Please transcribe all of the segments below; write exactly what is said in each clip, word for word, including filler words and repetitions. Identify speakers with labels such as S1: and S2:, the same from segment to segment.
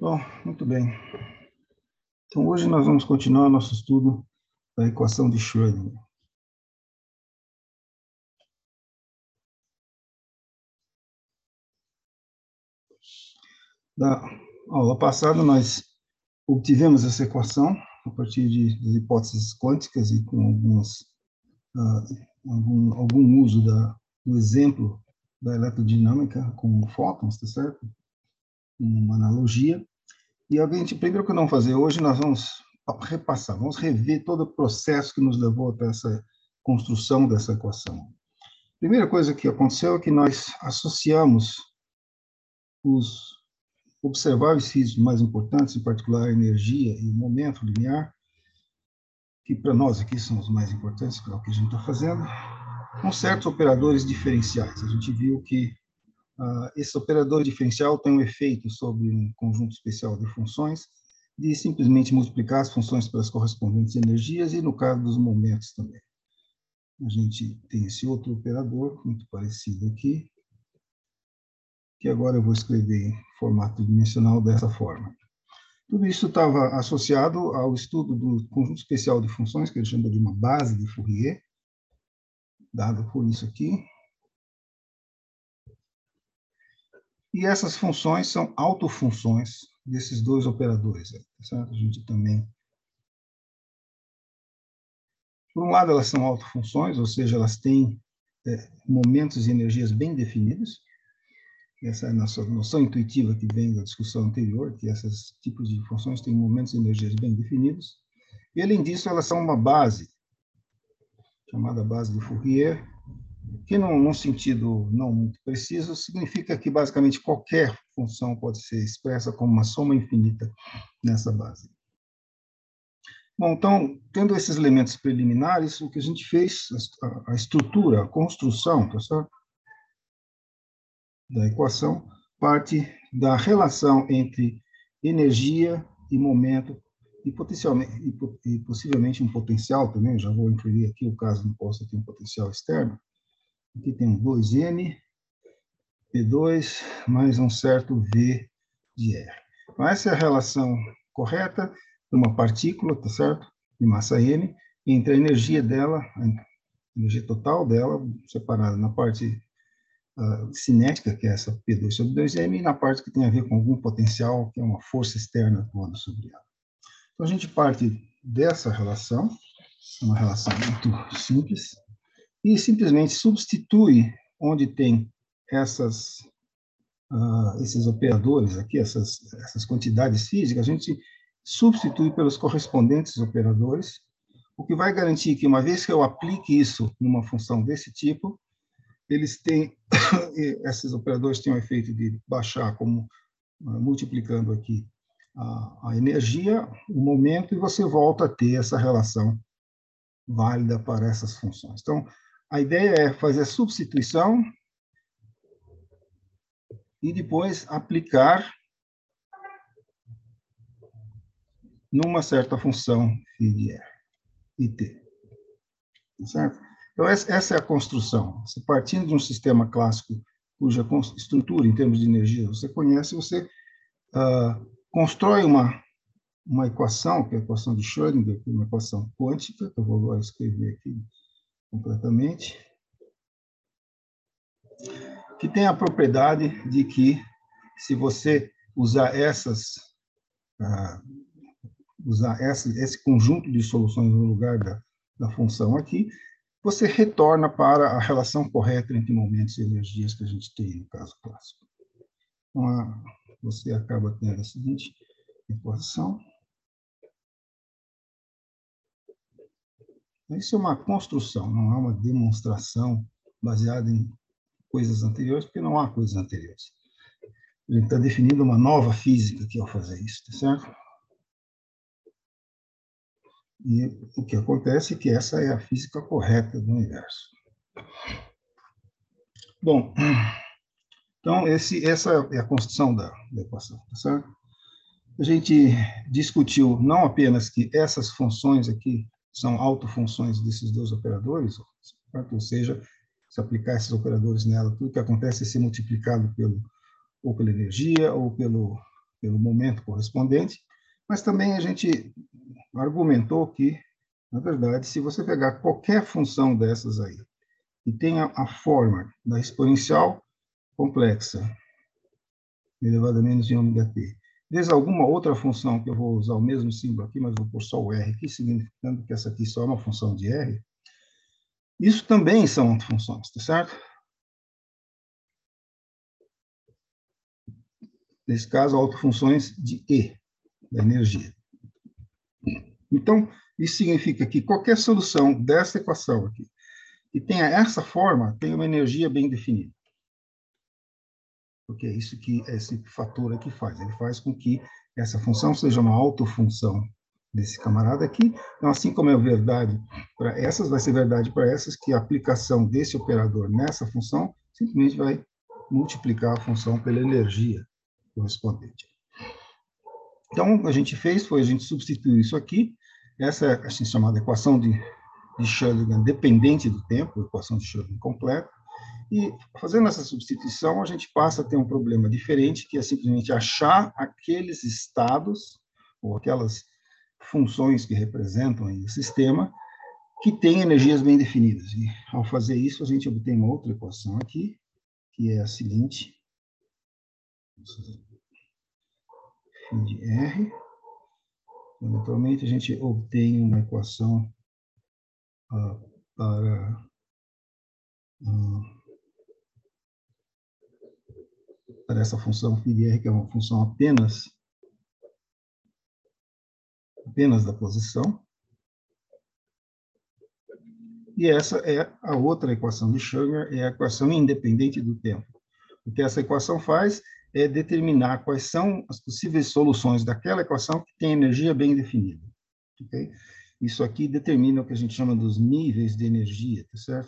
S1: Bom, muito bem. Então, hoje nós vamos continuar nosso estudo da equação de Schrödinger. Na aula passada, nós obtivemos essa equação a partir de, de hipóteses quânticas e com algumas, uh, algum, algum uso da, do exemplo da eletrodinâmica com fótons, tá certo? Uma analogia. E a gente, primeiro que nós vamos fazer hoje, nós vamos repassar, vamos rever todo o processo que nos levou até essa construção dessa equação. A primeira coisa que aconteceu é que nós associamos os observáveis físicos mais importantes, em particular a energia e o momento linear, que para nós aqui são os mais importantes, que é o que a gente está fazendo, com certos operadores diferenciais. A gente viu que uh, esse operador diferencial tem um efeito sobre um conjunto especial de funções, de simplesmente multiplicar as funções pelas correspondentes energias e, no caso dos momentos também. A gente tem esse outro operador, muito parecido aqui, que agora eu vou escrever em formato dimensional dessa forma. Tudo isso estava associado ao estudo do conjunto especial de funções, que ele chama de uma base de Fourier, dado por isso aqui. E essas funções são autofunções desses dois operadores. Certo? A gente também... Por um lado, elas são autofunções, ou seja, elas têm é, momentos e energias bem definidos. Essa é a nossa noção intuitiva que vem da discussão anterior, que esses tipos de funções têm momentos e energias bem definidos. E, além disso, elas são uma base, chamada base de Fourier, que, num, num sentido não muito preciso, significa que, basicamente, qualquer função pode ser expressa como uma soma infinita nessa base. Bom, então, tendo esses elementos preliminares, o que a gente fez, a, a estrutura, a construção, tá certo? Da equação, parte da relação entre energia e momento, e, potencialmente, e, e possivelmente um potencial também. Eu já vou incluir aqui o caso não possa ter um potencial externo. Aqui tem um dois n, P dois, mais um certo V de R. Então, essa é a relação correta de uma partícula, tá certo? De massa m, entre a energia dela, a energia total dela, separada na parte Uh, cinética, que é essa P dois sobre dois m, e na parte que tem a ver com algum potencial, que é uma força externa atuando sobre ela. Então, a gente parte dessa relação, uma relação muito simples, e simplesmente substitui onde tem essas, uh, esses operadores aqui, essas, essas quantidades físicas, a gente substitui pelos correspondentes operadores, o que vai garantir que, uma vez que eu aplique isso numa função desse tipo, eles têm, esses operadores têm o efeito de baixar, como multiplicando aqui a, a energia, o momento, e você volta a ter essa relação válida para essas funções. Então, a ideia é fazer a substituição e depois aplicar numa certa função φ de R e T. Certo? Então, essa é a construção. Você, partindo de um sistema clássico, cuja estrutura, em termos de energia, você conhece, você uh, constrói uma, uma equação, que é a equação de Schrödinger, que é uma equação quântica, que eu vou agora escrever aqui completamente, que tem a propriedade de que, se você usar essas, uh, usar essa, esse conjunto de soluções no lugar da, da função aqui, você retorna para a relação correta entre momentos e energias que a gente tem no caso clássico. Então, a, você acaba tendo a seguinte equação. Isso é uma construção, não é uma demonstração baseada em coisas anteriores, porque não há coisas anteriores. Ele está definindo uma nova física aqui ao fazer isso, tá certo? E o que acontece é que essa é a física correta do universo. Bom, então, esse, essa é a construção da, da equação, tá certo? A gente discutiu não apenas que essas funções aqui são autofunções desses dois operadores, certo? Ou seja, se aplicar esses operadores nela, tudo que acontece é ser multiplicado pelo, ou pela energia, ou pelo pelo momento correspondente, mas também a gente argumentou que, na verdade, se você pegar qualquer função dessas aí, e tenha a forma da exponencial complexa, elevado a menos de ômega t, vezes alguma outra função que eu vou usar o mesmo símbolo aqui, mas vou pôr só o R aqui, significando que essa aqui só é uma função de R, isso também são autofunções, tá certo? Nesse caso, autofunções de E, da energia. Então, isso significa que qualquer solução dessa equação aqui, que tenha essa forma, tem uma energia bem definida. Porque é isso que esse fator aqui faz. Ele faz com que essa função seja uma autofunção desse camarada aqui. Então, assim como é verdade para essas, vai ser verdade para essas, que a aplicação desse operador nessa função simplesmente vai multiplicar a função pela energia correspondente. Então, o que a gente fez foi a gente substituir isso aqui, essa é assim chamada equação de, de Schrödinger dependente do tempo, equação de Schrödinger completa, e fazendo essa substituição, a gente passa a ter um problema diferente, que é simplesmente achar aqueles estados, ou aquelas funções que representam aí o sistema, que têm energias bem definidas. E, ao fazer isso, a gente obtém uma outra equação aqui, que é a seguinte, φ de R. Naturalmente, a gente obtém uma equação uh, para... Uh, para essa função φ de R, que é uma função apenas, apenas da posição. E essa é a outra equação de Schrödinger, é a equação independente do tempo. O que essa equação faz é determinar quais são as possíveis soluções daquela equação que tem energia bem definida. Okay? Isso aqui determina o que a gente chama dos níveis de energia, tá certo?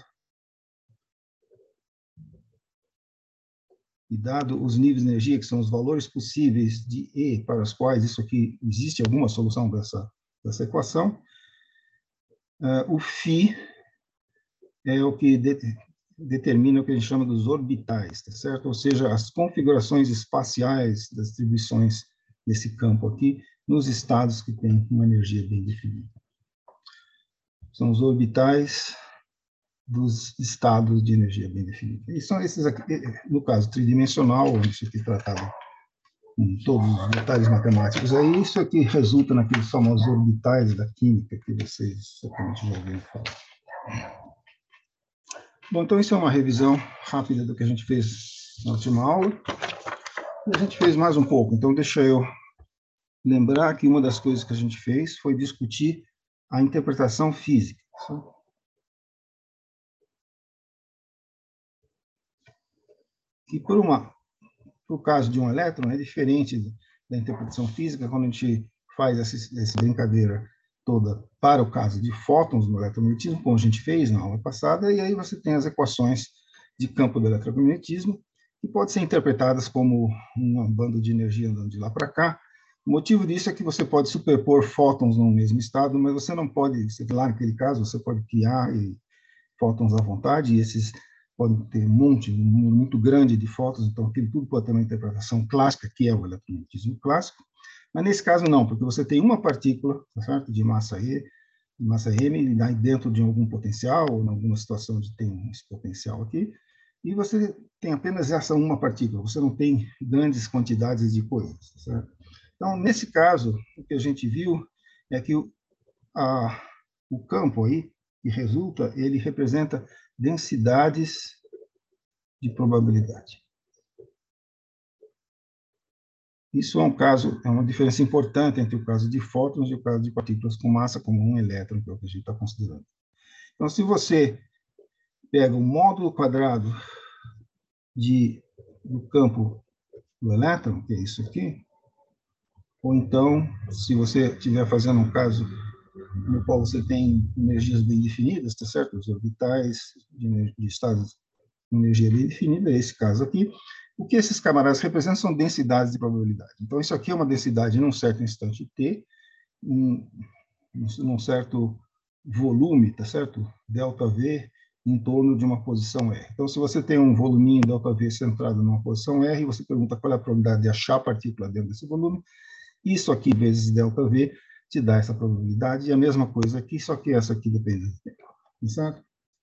S1: E dado os níveis de energia, que são os valores possíveis de E para os quais isso aqui existe alguma solução dessa, dessa equação, uh, o φ é o que de, determina o que a gente chama dos orbitais, tá certo? Ou seja, as configurações espaciais das distribuições desse campo aqui, nos estados que têm uma energia bem definida. São os orbitais dos estados de energia bem definida. E são esses aqui, no caso tridimensional, onde isso aqui é tratado com todos os detalhes matemáticos, aí isso aqui resulta naqueles famosos orbitais da química que vocês certamente já ouviram falar. Bom, então isso é uma revisão rápida do que a gente fez na última aula. E a gente fez mais um pouco, então deixa eu lembrar que uma das coisas que a gente fez foi discutir a interpretação física. E por uma, por caso de um elétron, é diferente da interpretação física, quando a gente faz essa, essa brincadeira toda para o caso de fótons no eletromagnetismo, como a gente fez na aula passada, e aí você tem as equações de campo do eletromagnetismo, que podem ser interpretadas como um bando de energia andando de lá para cá. O motivo disso é que você pode superpor fótons no mesmo estado, mas você não pode, lá naquele caso, você pode criar fótons à vontade, e esses podem ter um monte, um número muito grande de fótons, então aquilo tudo pode ter uma interpretação clássica, que é o eletromagnetismo clássico, mas nesse caso não, porque você tem uma partícula, tá certo? De massa E, de massa M, dentro de algum potencial, ou em alguma situação onde tem esse potencial aqui, e você tem apenas essa uma partícula, você não tem grandes quantidades de coisas, tá certo? Então, nesse caso, o que a gente viu é que o, a, o campo aí, que resulta, ele representa densidades de probabilidade. Isso é um caso, é uma diferença importante entre o caso de fótons e o caso de partículas com massa como um elétron, que é o que a gente está considerando. Então, se você pega o módulo quadrado de, do campo do elétron, que é isso aqui, ou então, se você estiver fazendo um caso no qual você tem energias bem definidas, tá certo? Os orbitais de, de estados de energia bem definida, é esse caso aqui. O que esses camaradas representam são densidades de probabilidade. Então, isso aqui é uma densidade num certo instante t, num, num certo volume, tá certo? Delta V, em torno de uma posição R. Então, se você tem um voluminho ΔV centrado numa posição R, você pergunta qual é a probabilidade de achar a partícula dentro desse volume, isso aqui vezes ΔV te dá essa probabilidade, e a mesma coisa aqui, só que essa aqui depende do tempo. Certo?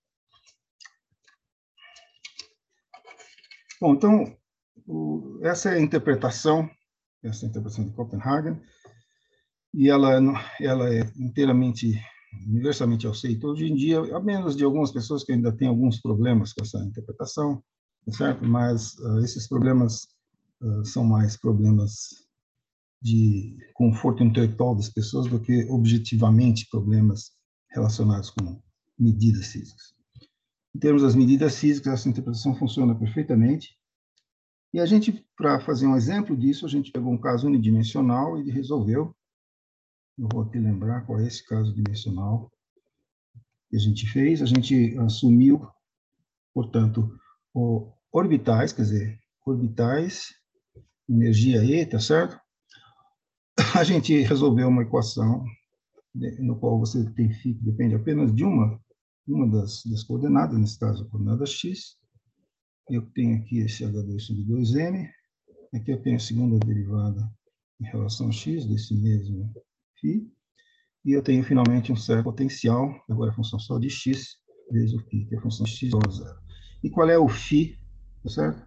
S1: Bom, então, o, essa é a interpretação, essa é a interpretação de Copenhagen, e ela, ela é inteiramente, universalmente aceita hoje em dia, a menos de algumas pessoas que ainda têm alguns problemas com essa interpretação, certo? Mas uh, esses problemas uh, são mais problemas de conforto intelectual das pessoas do que objetivamente problemas relacionados com medidas físicas. Em termos das medidas físicas, essa interpretação funciona perfeitamente. E a gente, para fazer um exemplo disso, a gente pegou um caso unidimensional e resolveu. Eu vou aqui lembrar qual é esse caso dimensional que a gente fez. A gente assumiu, portanto, o orbitais, quer dizer, orbitais, energia E, tá certo? A gente resolveu uma equação no qual você tem φ que depende apenas de uma, uma das, das coordenadas, nesse caso, a coordenada x. Eu tenho aqui esse H dois sobre dois m. Aqui eu tenho a segunda derivada em relação a x, desse mesmo φ. E eu tenho, finalmente, um certo potencial, agora a função só de x, vezes o φ, que é a função de x igual a zero. E qual é o φ, tá certo?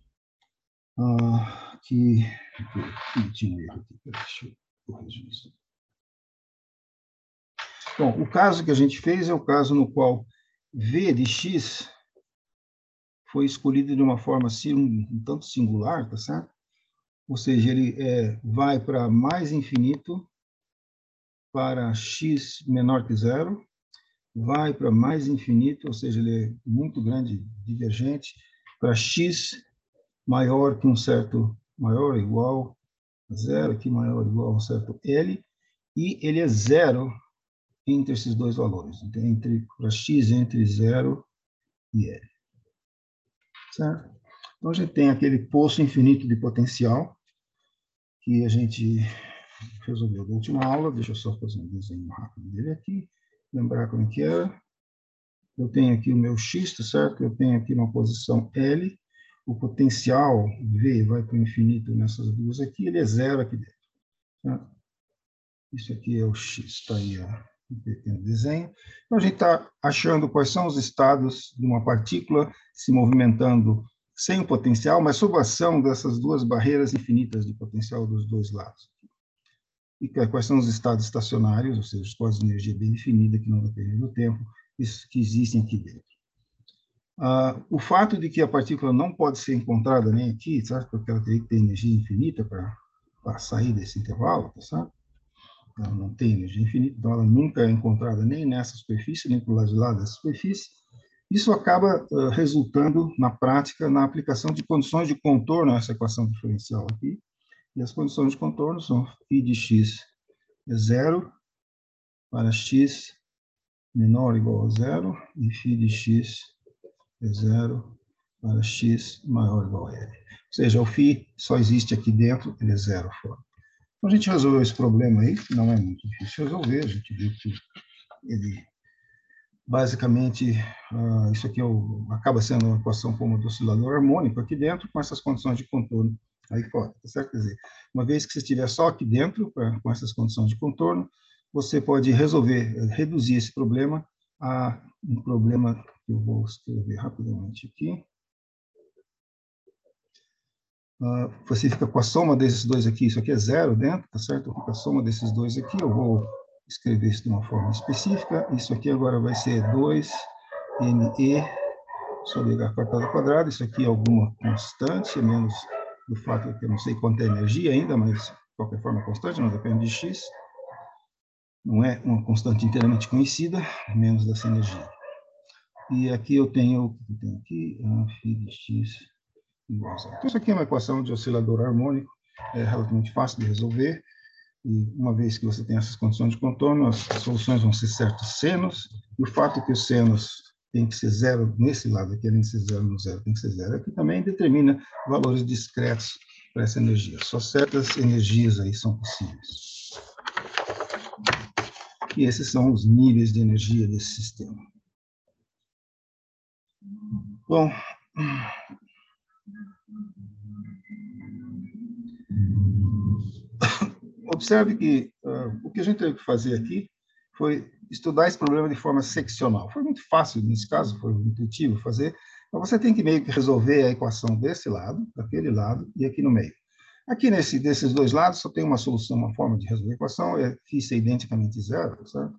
S1: Ah, que... que tinha um erro aqui, deixa eu corrigir isso. Bom, o caso que a gente fez é o caso no qual v de x foi escolhido de uma forma assim, um, um tanto singular, tá certo? Ou seja, ele é, vai para mais infinito, para x menor que zero, vai para mais infinito, ou seja, ele é muito grande, divergente, para x maior que um certo, maior ou igual a zero, aqui maior ou igual a um certo L, e ele é zero entre esses dois valores, entre, para x entre zero e L. Certo? Então, a gente tem aquele poço infinito de potencial que a gente resolveu na última aula. Deixa eu só fazer um desenho rápido dele aqui, lembrar como que era. Eu tenho aqui o meu x, tá certo? Eu tenho aqui uma posição L, o potencial V vai para o infinito nessas duas aqui, ele é zero aqui dentro. Certo? Isso aqui é o x, está aí o pequeno desenho. Então, a gente está achando quais são os estados de uma partícula se movimentando sem o potencial, mas sob a ação dessas duas barreiras infinitas de potencial dos dois lados. E quais são os estados estacionários, ou seja, os estados de energia bem definida, que não dependem do tempo, que existem aqui dentro. Ah, o fato de que a partícula não pode ser encontrada nem aqui, sabe? Porque ela teria que ter energia infinita para sair desse intervalo, tá certo? Ela não tem energia infinita, então ela nunca é encontrada nem nessa superfície, nem para o lado de lá da superfície. Isso acaba uh, resultando, na prática, na aplicação de condições de contorno a essa equação diferencial aqui. E as condições de contorno são φ de x é zero para x menor ou igual a zero, e φ de x é zero para x maior ou igual a L. Ou seja, o φ só existe aqui dentro, ele é zero fora. Então, a gente resolveu esse problema aí, não é muito difícil resolver, a gente viu que ele, basicamente, uh, isso aqui é o, acaba sendo uma equação como do oscilador harmônico aqui dentro, com essas condições de contorno aí fora, tá certo? Quer dizer, uma vez que você estiver só aqui dentro, pra, com essas condições de contorno, você pode resolver, reduzir esse problema a um problema que eu vou escrever rapidamente aqui. Uh, você fica com a soma desses dois aqui, isso aqui é zero dentro, tá certo? Fica a soma desses dois aqui, eu vou escrever isso de uma forma específica. Isso aqui agora vai ser dois M E sobre H quadrado quadrado. Isso aqui é alguma constante, menos do fato de que eu não sei quanto é energia ainda, mas de qualquer forma é constante, não depende de x. Não é uma constante inteiramente conhecida, menos dessa energia. E aqui eu tenho, eu tenho aqui, a φ de x igual a zero. Então, isso aqui é uma equação de oscilador harmônico, é relativamente fácil de resolver. E uma vez que você tem essas condições de contorno, as soluções vão ser certos senos, e o fato que os senos tem que ser zero nesse lado aqui, além de ser zero no zero, tem que ser zero aqui, também determina valores discretos para essa energia. Só certas energias aí são possíveis. E esses são os níveis de energia desse sistema. Bom, observe que uh, o que a gente teve que fazer aqui foi estudar esse problema de forma seccional. Foi muito fácil, nesse caso, foi intuitivo fazer. Então, você tem que meio que resolver a equação desse lado, daquele lado, e aqui no meio. Aqui nesse, desses dois lados só tem uma solução, uma forma de resolver a equação, é φ ser identicamente zero, certo?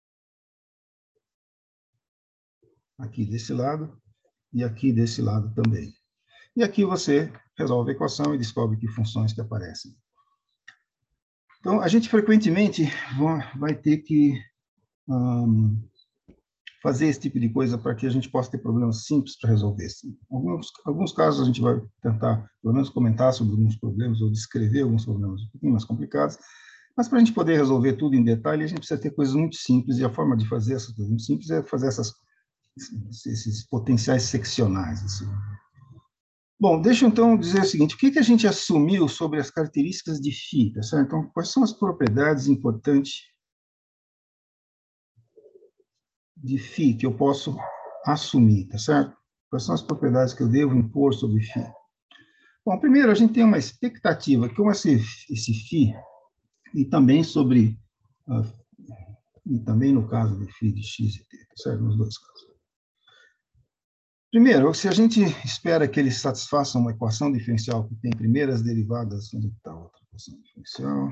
S1: Aqui desse lado e aqui desse lado também. E aqui você resolve a equação e descobre que funções que aparecem. Então, a gente frequentemente vai ter que um, fazer esse tipo de coisa para que a gente possa ter problemas simples para resolver. Em alguns, alguns casos, a gente vai tentar, pelo menos, comentar sobre alguns problemas ou descrever alguns problemas um pouquinho mais complicados, mas para a gente poder resolver tudo em detalhe, a gente precisa ter coisas muito simples, e a forma de fazer essas coisas muito simples é fazer essas, esses potenciais seccionais. Assim. Bom, deixa eu então dizer o seguinte, o que, que a gente assumiu sobre as características de φ, tá certo? Então, quais são as propriedades importantes de φ que eu posso assumir, tá certo? Quais são as propriedades que eu devo impor sobre φ? Bom, primeiro, a gente tem uma expectativa, como esse, esse φ, e também sobre, uh, e também no caso de φ de x e t, tá certo? Nos dois casos. Primeiro, se a gente espera que ele satisfaça uma equação diferencial que tem primeiras derivadas, onde está a outra equação diferencial?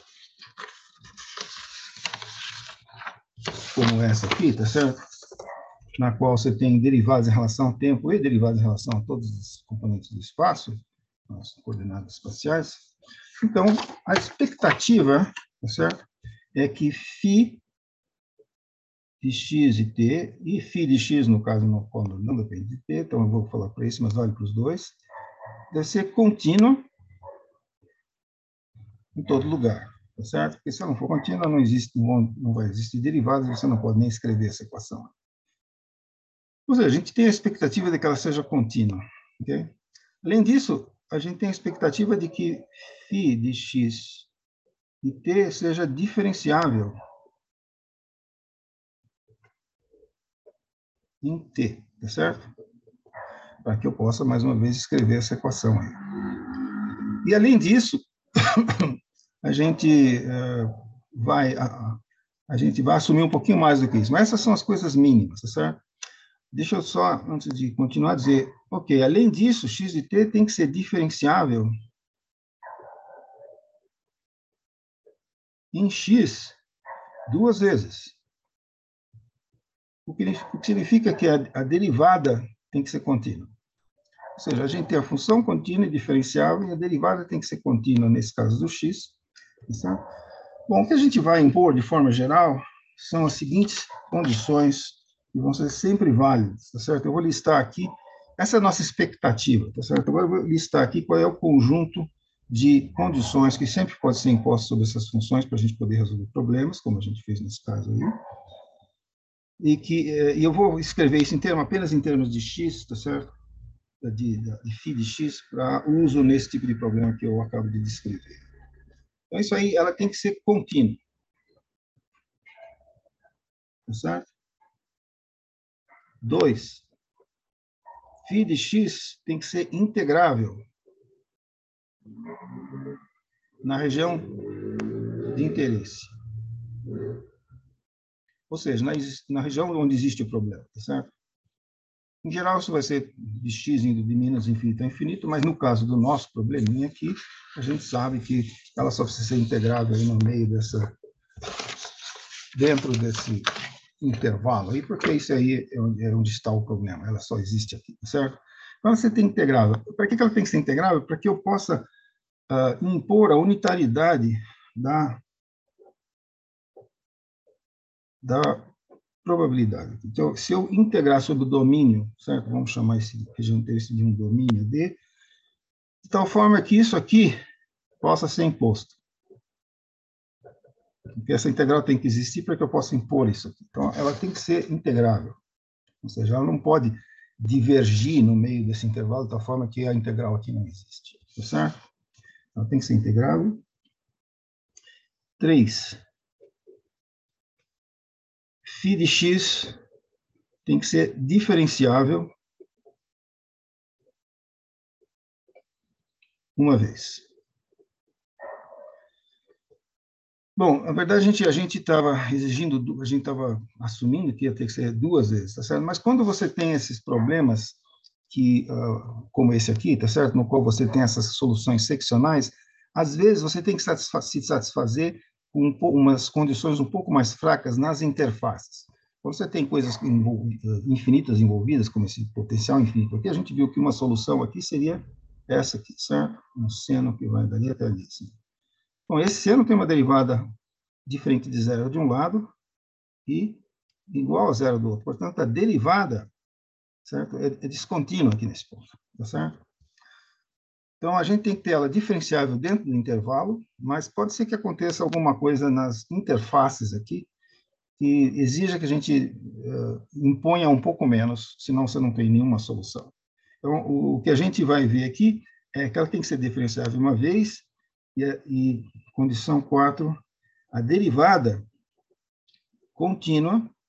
S1: Como essa aqui, tá certo? Na qual você tem derivadas em relação ao tempo e derivadas em relação a todos os componentes do espaço, as coordenadas espaciais. Então, a expectativa, tá certo? É que φ de x e t, e φ de x, no caso, no quando não depende de t, então eu vou falar para isso, mas vale para os dois, deve ser contínuo em todo lugar, tá certo? Porque se ela não for contínua, não existe, não, não vai existir derivadas, você não pode nem escrever essa equação. Ou seja, a gente tem a expectativa de que ela seja contínua, ok? Além disso, a gente tem a expectativa de que φ de x e t seja diferenciável em t, tá certo? Para que eu possa, mais uma vez, escrever essa equação aí. E, além disso, a gente uh, vai a, a gente vai assumir um pouquinho mais do que isso. Mas essas são as coisas mínimas, tá certo? Deixa eu só, antes de continuar, dizer, ok, além disso, x e t tem que ser diferenciável em x duas vezes. O que significa que a, a derivada tem que ser contínua. Ou seja, a gente tem a função contínua e diferenciável, e a derivada tem que ser contínua, nesse caso do x. Tá? Bom, o que a gente vai impor, de forma geral, são as seguintes condições que vão ser sempre válidas, tá certo? Eu vou listar aqui, essa é a nossa expectativa, tá certo? Agora eu vou listar aqui qual é o conjunto de condições que sempre pode ser imposto sobre essas funções para a gente poder resolver problemas, como a gente fez nesse caso aí. E que e eu vou escrever isso em termos, apenas em termos de x, tá certo? De, de φ de x para uso nesse tipo de problema que eu acabo de descrever. Então, isso aí, ela tem que ser contínua. Tá certo? Dois, φ de x tem que ser integrável na região de interesse. Ou seja, na, na região onde existe o problema, tá certo? Em geral, isso vai ser de x indo de menos infinito a infinito, mas no caso do nosso probleminha aqui, a gente sabe que ela só precisa ser integrável aí no meio dessa, dentro desse intervalo aí, porque isso aí é onde, é onde está o problema, ela só existe aqui, tá certo? Então, você tem integrável. Para que ela tem que ser integrável? Para que eu possa uh, impor a unitariedade da, da probabilidade. Então, se eu integrar sobre o domínio, certo? Vamos chamar esse região de interesse de um domínio D, de tal forma que isso aqui possa ser imposto. Porque essa integral tem que existir para que eu possa impor isso aqui. Então, ela tem que ser integrável. Ou seja, ela não pode divergir no meio desse intervalo de tal forma que a integral aqui não existe. Tá certo? Ela tem que ser integrável. Três. Φ de x tem que ser diferenciável uma vez. Bom, na verdade, a gente a gente estava exigindo, a gente estava assumindo que ia ter que ser duas vezes, tá certo? Mas quando você tem esses problemas, que, uh, como esse aqui, tá certo? No qual você tem essas soluções seccionais, às vezes você tem que satisfa se satisfazer com um umas condições um pouco mais fracas nas interfaces. Quando você tem coisas envolv infinitas envolvidas, como esse potencial infinito aqui, a gente viu que uma solução aqui seria essa aqui, certo? Um seno que vai dali até ali. Assim. Bom, esse seno tem uma derivada diferente de zero de um lado e igual a zero do outro. Portanto, a derivada, certo, é, é descontínua aqui nesse ponto, tá certo? Então, a gente tem que ter ela diferenciável dentro do intervalo, mas pode ser que aconteça alguma coisa nas interfaces aqui que exija que a gente uh, imponha um pouco menos, senão você não tem nenhuma solução. Então, o, o que a gente vai ver aqui é que ela tem que ser diferenciável uma vez, e, e condição quatro, a derivada contínua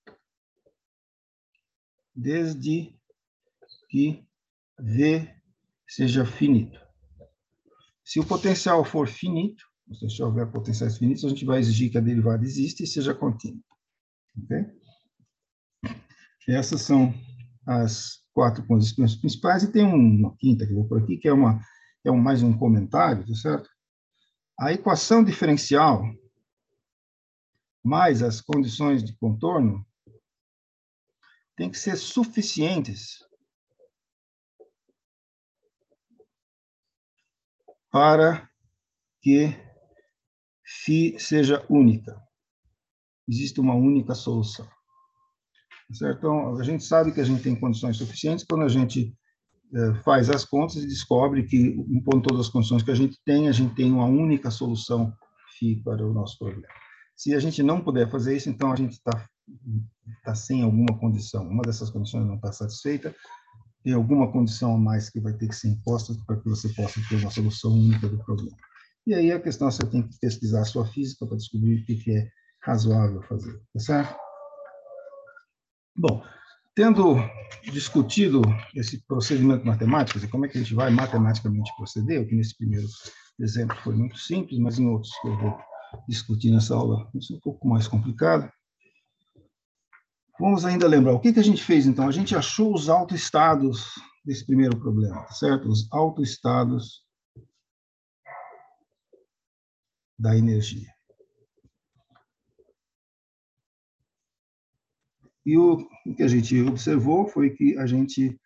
S1: desde que V seja finito. Se o potencial for finito, se houver potenciais finitos, a gente vai exigir que a derivada exista e seja contínua. Okay? Essas são as quatro condições principais, e tem uma quinta que eu vou por aqui, que é, uma, é um, mais um comentário, tá certo? A equação diferencial mais as condições de contorno tem que ser suficientes para que φ seja única. Existe uma única solução. Certo? Então, a gente sabe que a gente tem condições suficientes quando a gente eh, faz as contas e descobre que, impondo todas as condições que a gente tem, a gente tem uma única solução φ para o nosso problema. Se a gente não puder fazer isso, então a gente está tá sem alguma condição. Uma dessas condições não está satisfeita, tem alguma condição a mais que vai ter que ser imposta para que você possa ter uma solução única do problema. E aí a questão é você tem que pesquisar a sua física para descobrir o que é razoável fazer, tá certo? Bom, tendo discutido esse procedimento matemático, e como é que a gente vai matematicamente proceder, o que nesse primeiro exemplo foi muito simples, mas em outros que eu vou discutir nessa aula, isso é um pouco mais complicado. Vamos ainda lembrar, o que, que a gente fez, então? A gente achou os autoestados desse primeiro problema, certo? Os autoestados da energia. E o que a gente observou foi que a gente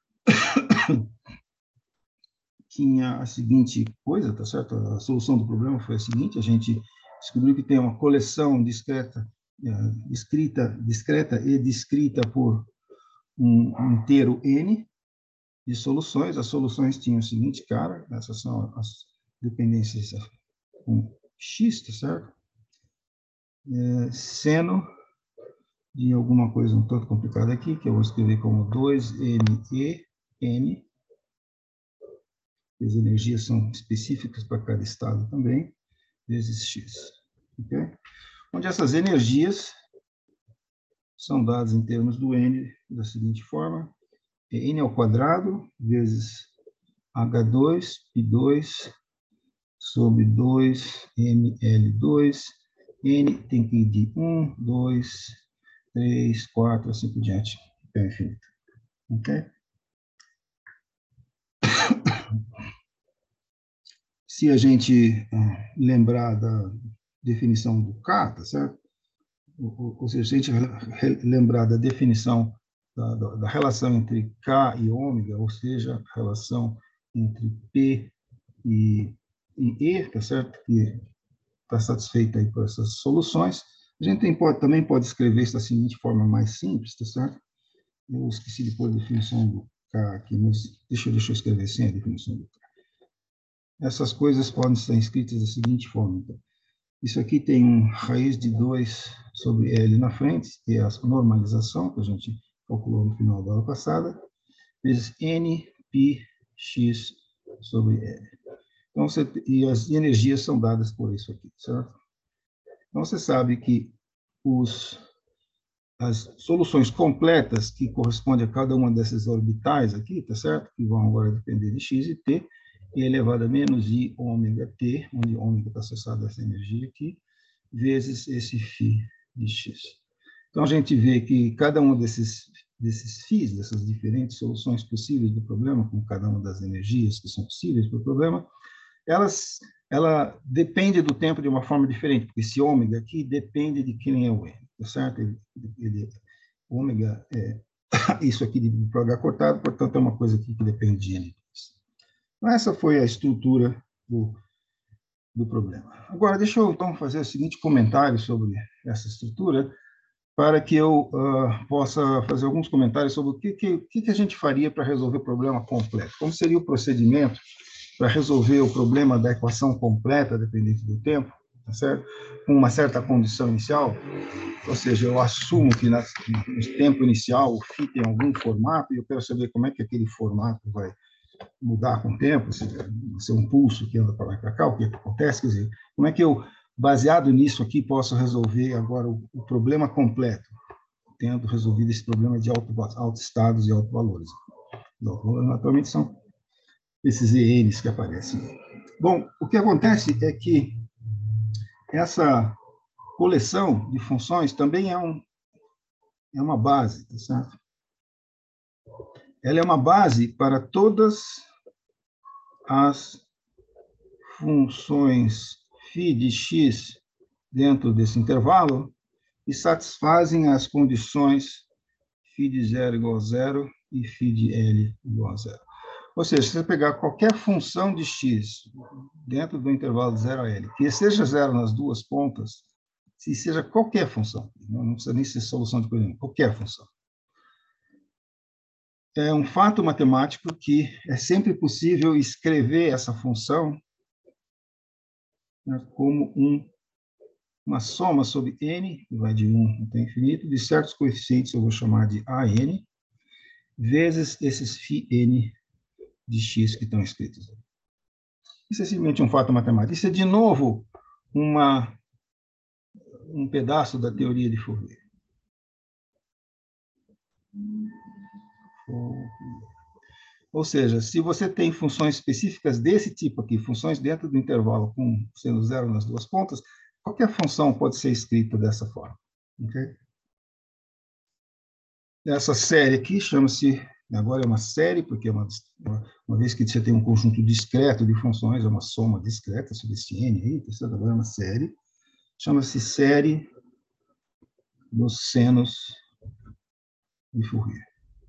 S1: tinha a seguinte coisa, tá certo? A solução do problema foi a seguinte: a gente descobriu que tem uma coleção discreta, discreta, discreta e descrita por um inteiro n de soluções. As soluções tinham o seguinte cara, essas são as dependências com x, tá certo? É, seno de alguma coisa um tanto complicada aqui, que eu vou escrever como dois N E N. As energias são específicas para cada estado também, vezes x. Okay? Onde essas energias são dadas em termos do N da seguinte forma: N ao quadrado vezes H dois Pi dois sobre dois M L dois. N tem que ir de um, dois, três, quatro, assim por diante, até o infinito. Ok? Se a gente lembrar da definição do K, tá certo? Ou seja, se a gente lembrar da definição da, da, da relação entre K e ômega, ou seja, a relação entre P e, e E, tá certo? Que está satisfeita aí por essas soluções. A gente tem, pode, também pode escrever isso da seguinte forma mais simples, tá certo? Eu esqueci de pôr a definição do K aqui, mas deixa, deixa eu escrever sem a definição do K. Essas coisas podem ser escritas da seguinte forma. Então. Isso aqui tem um raiz de dois sobre L na frente, que é a normalização, que a gente calculou no final da aula passada, vezes N pi x sobre L. Então, você, e as energias são dadas por isso aqui, certo? Então, você sabe que os, as soluções completas que correspondem a cada uma dessas orbitais aqui, tá certo? Que vão agora depender de x e t, e elevado a menos I ômega T, onde ômega está associado a essa energia aqui, vezes esse φ de x. Então, a gente vê que cada um desses, desses φs, dessas diferentes soluções possíveis do problema, com cada uma das energias que são possíveis para o problema, elas, ela depende do tempo de uma forma diferente, porque esse ômega aqui depende de quem é o n, tá certo? Ele, ele, ômega é isso aqui de para H cortado, portanto, é uma coisa aqui que depende de n. Então, essa foi a estrutura do, do problema. Agora, deixa eu, então, fazer o seguinte comentário sobre essa estrutura, para que eu uh, possa fazer alguns comentários sobre o que, que, que a gente faria para resolver o problema completo. Como seria o procedimento para resolver o problema da equação completa, dependente do tempo, tá certo? Com uma certa condição inicial, ou seja, eu assumo que na, no tempo inicial o φ tem algum formato, e eu quero saber como é que aquele formato vai mudar com o tempo, se é um pulso que anda para lá e para cá, o que, é que acontece, quer dizer, como é que eu, baseado nisso aqui, posso resolver agora o, o problema completo, tendo resolvido esse problema de alto, altos estados e altos valores. Os altos valores, naturalmente, são esses E Ns que aparecem. Bom, o que acontece é que essa coleção de funções também é, um, é uma base, tá certo? Ela é uma base para todas as funções φ de x dentro desse intervalo e satisfazem as condições φ de zero igual a zero e φ de L igual a zero. Ou seja, se você pegar qualquer função de x dentro do intervalo de zero a L, que seja zero nas duas pontas, se seja qualquer função, não precisa nem ser solução de coisa, qualquer função. É um fato matemático que é sempre possível escrever essa função, né, como um, uma soma sobre n, que vai de um até infinito, de certos coeficientes, eu vou chamar de A N, vezes esses φn de x que estão escritos. Isso é simplesmente um fato matemático. Isso é, de novo, uma, um pedaço da teoria de Fourier. Ou seja, se você tem funções específicas desse tipo aqui, funções dentro do intervalo com sendo zero nas duas pontas, qualquer função pode ser escrita dessa forma. Okay? Essa série aqui chama-se, agora é uma série, porque é uma, uma vez que você tem um conjunto discreto de funções, é uma soma discreta sobre esse n aí, agora é uma série, chama-se série dos senos de Fourier.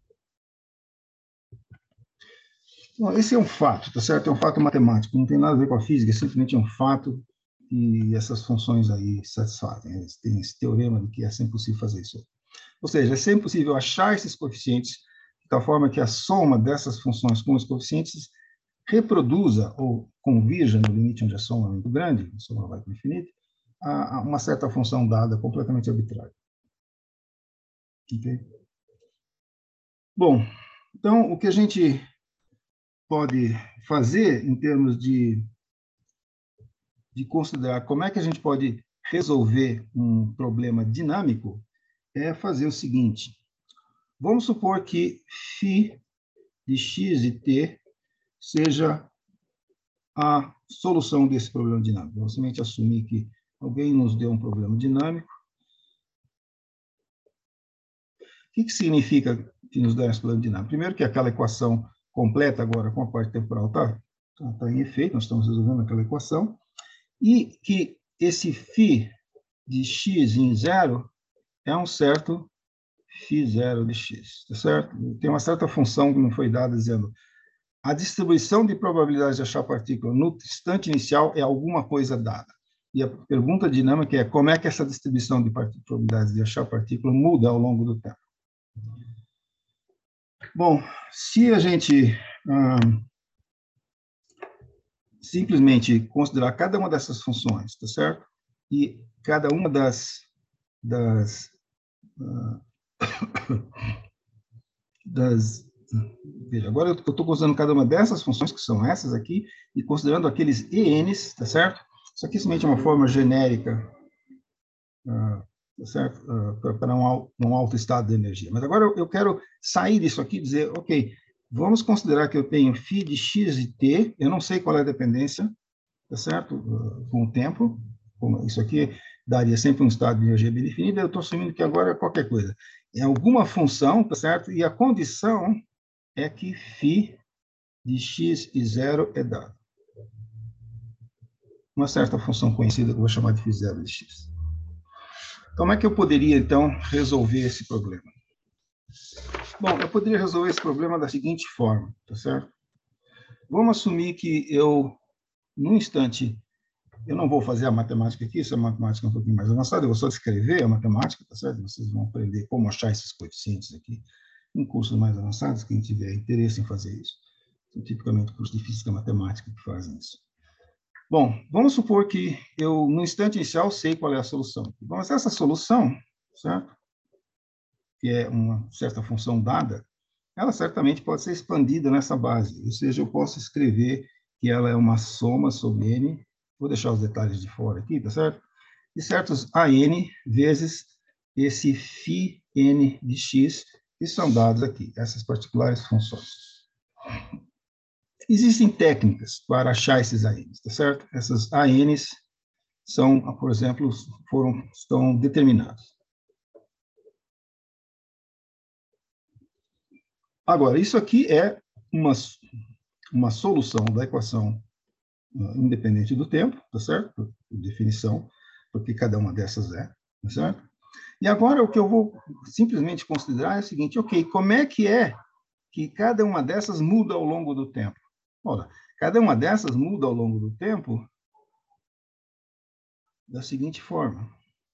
S1: Bom, esse é um fato, tá certo? É um fato matemático, não tem nada a ver com a física, é simplesmente um fato e essas funções aí satisfazem. Tem esse teorema de que é sempre possível fazer isso. Ou seja, é sempre possível achar esses coeficientes de tal forma que a soma dessas funções com os coeficientes reproduza ou convirja no limite onde a soma é muito grande, a soma vai para o infinito, a uma certa função dada completamente arbitrária. Ok? Bom, então, o que a gente pode fazer em termos de, de considerar como é que a gente pode resolver um problema dinâmico é fazer o seguinte. Vamos supor que φ de x e t seja a solução desse problema dinâmico. Vamos simplesmente assumir que alguém nos deu um problema dinâmico. O que, que significa que nos dá esse problema dinâmico? Primeiro que aquela equação completa agora com a parte temporal está tá em efeito, nós estamos resolvendo aquela equação, e que esse φ de x em zero é um certo φ zero de x, tá certo? Tem uma certa função que não foi dada dizendo a distribuição de probabilidades de achar partícula no instante inicial é alguma coisa dada. E a pergunta dinâmica é como é que essa distribuição de probabilidades de achar partícula muda ao longo do tempo. Bom, se a gente hum, simplesmente considerar cada uma dessas funções, tá certo? E cada uma das, das, uh, das veja, agora eu estou considerando cada uma dessas funções, que são essas aqui, e considerando aqueles E Ns, tá certo? Isso aqui simplesmente é uma forma genérica, uh, tá certo? Uh, para um, um alto estado de energia. Mas agora eu, eu quero sair disso aqui e dizer, ok, Vamos considerar que eu tenho φ de x e t, eu não sei qual é a dependência, tá certo? Com o tempo, isso aqui daria sempre um estado de energia bem definido, eu estou assumindo que agora é qualquer coisa. É alguma função, tá certo? E a condição é que φ de x e zero é dado. Uma certa função conhecida que eu vou chamar de φ zero de x. Como é que eu poderia, então, resolver esse problema? Bom, eu poderia resolver esse problema da seguinte forma, tá certo? Vamos assumir que eu, num instante, eu não vou fazer a matemática aqui, isso é matemática um pouquinho mais avançada, eu vou só descrever a matemática, tá certo? Vocês vão aprender como achar esses coeficientes aqui em cursos mais avançados, quem tiver interesse em fazer isso. São tipicamente cursos de física matemática que fazem isso. Bom, vamos supor que eu, no instante inicial, sei qual é a solução. Mas essa solução, certo? Que é uma certa função dada, ela certamente pode ser expandida nessa base. Ou seja, eu posso escrever que ela é uma soma sobre n, vou deixar os detalhes de fora aqui, tá certo? De certos a n vezes esse φn de x, que são dados aqui, essas particulares funções. Existem técnicas para achar esses a n's, tá certo? Essas a n's são, por exemplo, foram, estão determinados. Agora, isso aqui é uma, uma solução da equação independente do tempo, tá certo? Por definição, porque cada uma dessas é, tá certo? E agora o que eu vou simplesmente considerar é o seguinte, ok, como é que é que cada uma dessas muda ao longo do tempo? Olha, cada uma dessas muda ao longo do tempo da seguinte forma.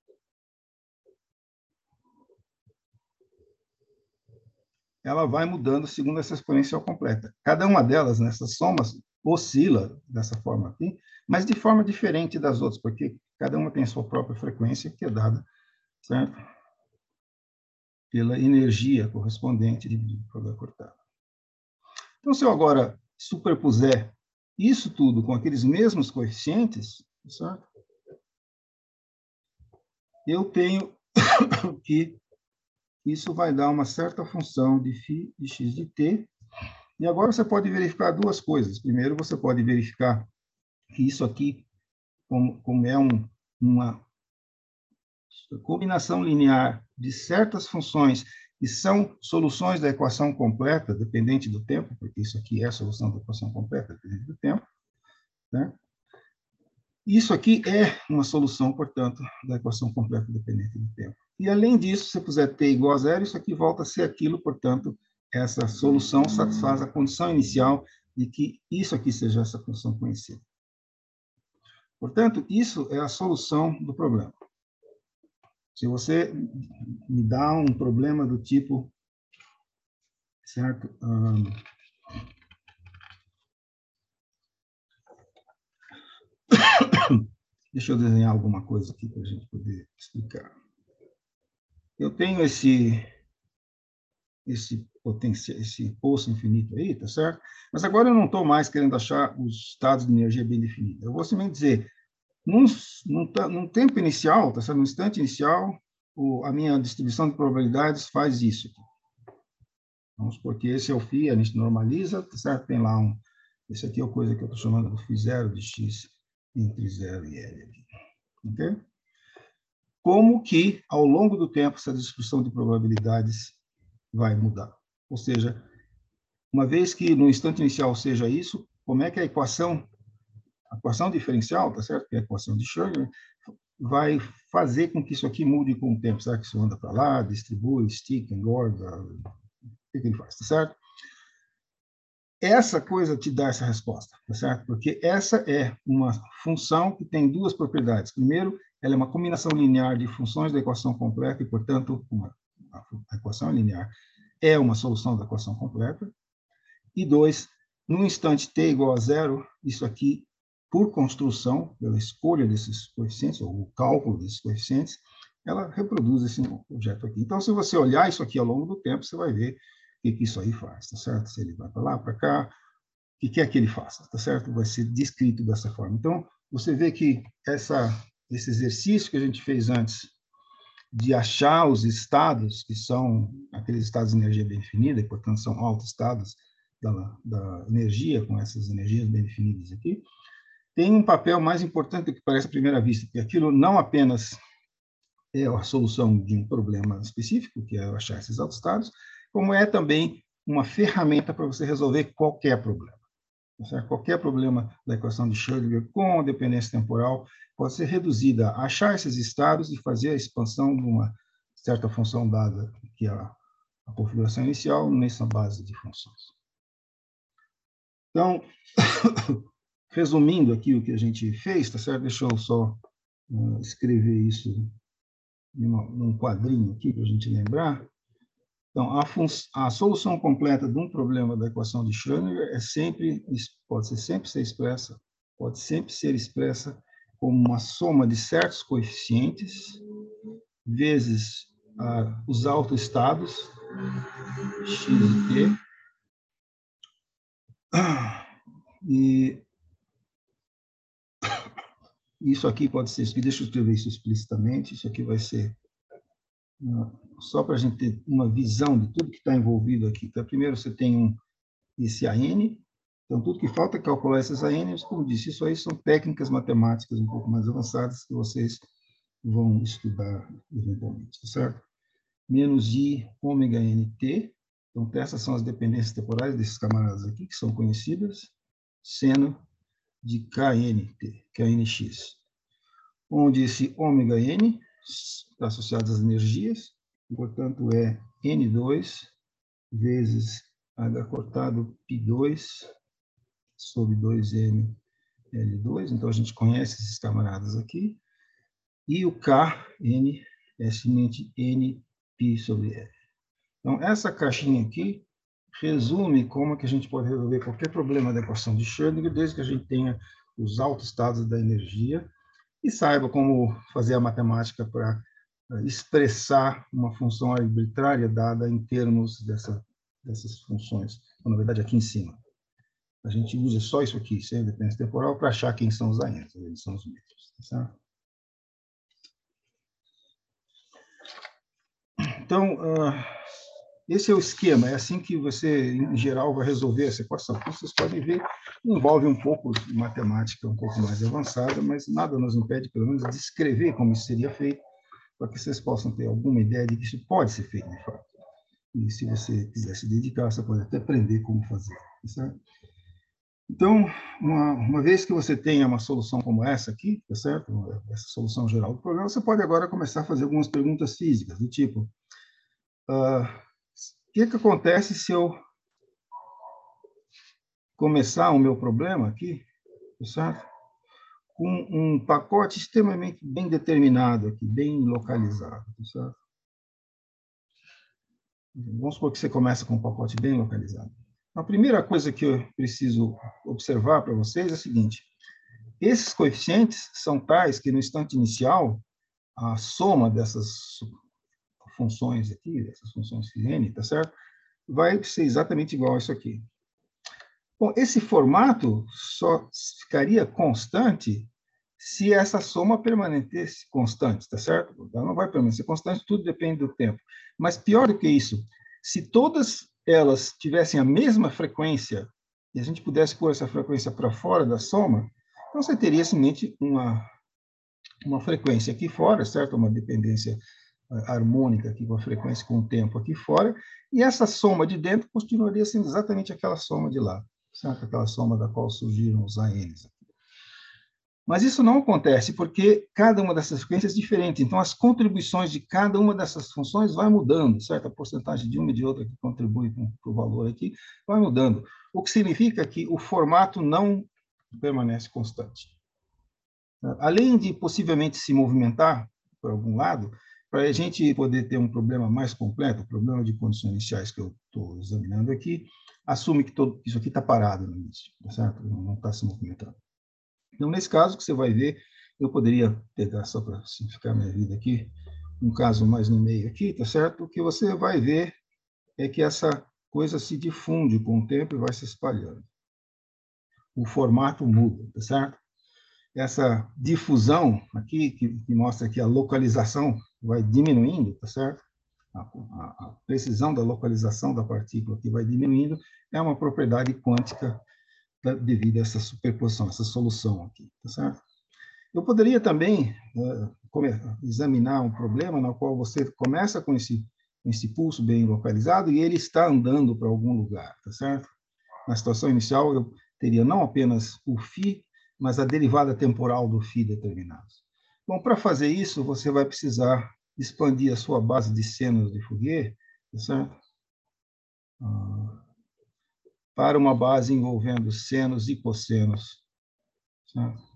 S1: Ela vai mudando segundo essa exponencial completa. Cada uma delas, nessas somas, oscila dessa forma aqui, mas de forma diferente das outras, porque cada uma tem a sua própria frequência, que é dada, certo? Pela energia correspondente dividido por V cortado. Então, se eu agora superpuser isso tudo com aqueles mesmos coeficientes, certo? Eu tenho que isso vai dar uma certa função de φ de x de t. E agora você pode verificar duas coisas. Primeiro, você pode verificar que isso aqui, como, como é um, uma combinação linear de certas funções que são soluções da equação completa, dependente do tempo, porque isso aqui é a solução da equação completa, dependente do tempo, né? Isso aqui é uma solução, portanto, da equação completa dependente do tempo. E, além disso, se eu puser t igual a zero, isso aqui volta a ser aquilo, portanto, essa solução satisfaz a condição inicial de que isso aqui seja essa função conhecida. Portanto, isso é a solução do problema. Se você me dá um problema do tipo, certo? Hum, deixa eu desenhar alguma coisa aqui para a gente poder explicar. Eu tenho esse esse potencial, esse poço infinito aí, tá certo? Mas agora eu não estou mais querendo achar os estados de energia bem definidos. Eu vou simplesmente dizer, num, num, num tempo inicial, tá certo? No instante inicial, o, a minha distribuição de probabilidades faz isso. Vamos supor que esse é o φ, a gente normaliza, tá certo? Tem lá um, esse aqui é a coisa que eu estou chamando do φ zero de x entre zero e L aqui. Ok? Como que, ao longo do tempo, essa distribuição de probabilidades vai mudar? Ou seja, uma vez que no instante inicial seja isso, como é que a equação, a equação diferencial, tá certo? Que é a equação de Schrödinger, vai fazer com que isso aqui mude com o tempo, será que isso anda para lá, distribui, estica, engorda, o que, que ele faz, tá certo? Essa coisa te dá essa resposta, tá certo? Porque essa é uma função que tem duas propriedades. Primeiro, ela é uma combinação linear de funções da equação completa e, portanto, uma, a equação linear é uma solução da equação completa. E dois, no instante t igual a zero, isso aqui, por construção, pela escolha desses coeficientes, ou o cálculo desses coeficientes, ela reproduz esse objeto aqui. Então, se você olhar isso aqui ao longo do tempo, você vai ver o que, que isso aí faz, tá certo? Se ele vai para lá, para cá, o que quer que ele faça, tá certo? Vai ser descrito dessa forma. Então, você vê que essa, esse exercício que a gente fez antes, de achar os estados, que são aqueles estados de energia bem definida, e, portanto, são autoestados, da, da energia, com essas energias bem definidas aqui, tem um papel mais importante do que parece à primeira vista, porque aquilo não apenas é a solução de um problema específico, que é achar esses autoestados, como é também uma ferramenta para você resolver qualquer problema. Certo? Qualquer problema da equação de Schrödinger com dependência temporal pode ser reduzida a achar esses estados e fazer a expansão de uma certa função dada, que é a, a configuração inicial, nessa base de funções. Então, resumindo aqui o que a gente fez, tá certo? Deixa eu só uh, escrever isso em uma, num quadrinho aqui para a gente lembrar. Então, a, a solução completa de um problema da equação de Schrödinger é sempre, pode ser sempre ser expressa, pode sempre ser expressa como uma soma de certos coeficientes vezes ah, os autoestados x e t. E isso aqui pode ser, deixa eu escrever isso explicitamente, isso aqui vai ser só para a gente ter uma visão de tudo que está envolvido aqui. Então, primeiro você tem um, esse A N, então tudo que falta é calcular esses A Ns, como disse, isso aí são técnicas matemáticas um pouco mais avançadas que vocês vão estudar eventualmente, tá certo? Menos I ômega N T, então essas são as dependências temporais desses camaradas aqui, que são conhecidas, seno de K N T, K N X, onde esse ômega N está associado às energias, e, portanto, é N dois vezes H cortado Π dois sobre dois M L dois, então a gente conhece esses camaradas aqui, e o K, N, é simplesmente N Π sobre L. Então, essa caixinha aqui resume como que a gente pode resolver qualquer problema da equação de Schrödinger, desde que a gente tenha os autoestados da energia, e saiba como fazer a matemática para expressar uma função arbitrária dada em termos dessa, dessas funções. Então, na verdade, aqui em cima. A gente usa só isso aqui, sem dependência temporal, para achar quem são os A Ns, eles são os metros. Certo? Então, uh, esse é o esquema, é assim que você, em geral, vai resolver essa equação. Como vocês podem ver, envolve um pouco de matemática um pouco mais avançada, mas nada nos impede, pelo menos, de escrever como isso seria feito, para que vocês possam ter alguma ideia de que isso pode ser feito, de fato. E se você quiser se dedicar, você pode até aprender como fazer. Certo? Então, uma, uma vez que você tenha uma solução como essa aqui, tá certo? Essa solução geral do problema, você pode agora começar a fazer algumas perguntas físicas, do tipo, uh, o que, que acontece se eu começar o meu problema aqui, tá certo? Com um pacote extremamente bem determinado aqui, bem localizado, tá certo? Vamos supor que você começa com um pacote bem localizado. A primeira coisa que eu preciso observar para vocês é a seguinte: esses coeficientes são tais que no instante inicial a soma dessas funções aqui, dessas funções n, tá certo? Vai ser exatamente igual a isso aqui. Bom, esse formato só ficaria constante se essa soma permanecesse constante, tá certo? Ela não vai permanecer constante, tudo depende do tempo. Mas pior do que isso, se todas elas tivessem a mesma frequência e a gente pudesse pôr essa frequência para fora da soma, então você teria simplesmente uma, uma frequência aqui fora, certo? Uma dependência harmônica aqui com a frequência com o tempo aqui fora, e essa soma de dentro continuaria sendo exatamente aquela soma de lá, certo? Aquela soma da qual surgiram os A Ns. Mas isso não acontece porque cada uma dessas frequências é diferente. Então, as contribuições de cada uma dessas funções vai mudando, certo? A porcentagem de uma e de outra que contribui para o valor aqui vai mudando. O que significa que o formato não permanece constante. Além de possivelmente se movimentar por algum lado, para a gente poder ter um problema mais completo, o problema de condições iniciais que eu estou examinando aqui, assume que todo, isso aqui está parado no início, tá certo? Não está se movimentando. Então, nesse caso, que você vai ver, eu poderia pegar, só para simplificar minha vida aqui, um caso mais no meio aqui, tá certo? O que você vai ver é que essa coisa se difunde com o tempo e vai se espalhando. O formato muda, tá certo? Essa difusão aqui, que, que mostra que a localização vai diminuindo, tá certo? a, a, a precisão da localização da partícula que vai diminuindo, é uma propriedade quântica da, devido a essa superposição, essa solução aqui, tá certo? Eu poderia também uh, examinar um problema no qual você começa com esse, esse pulso bem localizado e ele está andando para algum lugar, tá certo? Na situação inicial, eu teria não apenas o φ, mas a derivada temporal do φ determinados. Bom, para fazer isso, você vai precisar expandir a sua base de senos de Fourier, tá certo? Uh, para uma base envolvendo senos e cossenos, certo?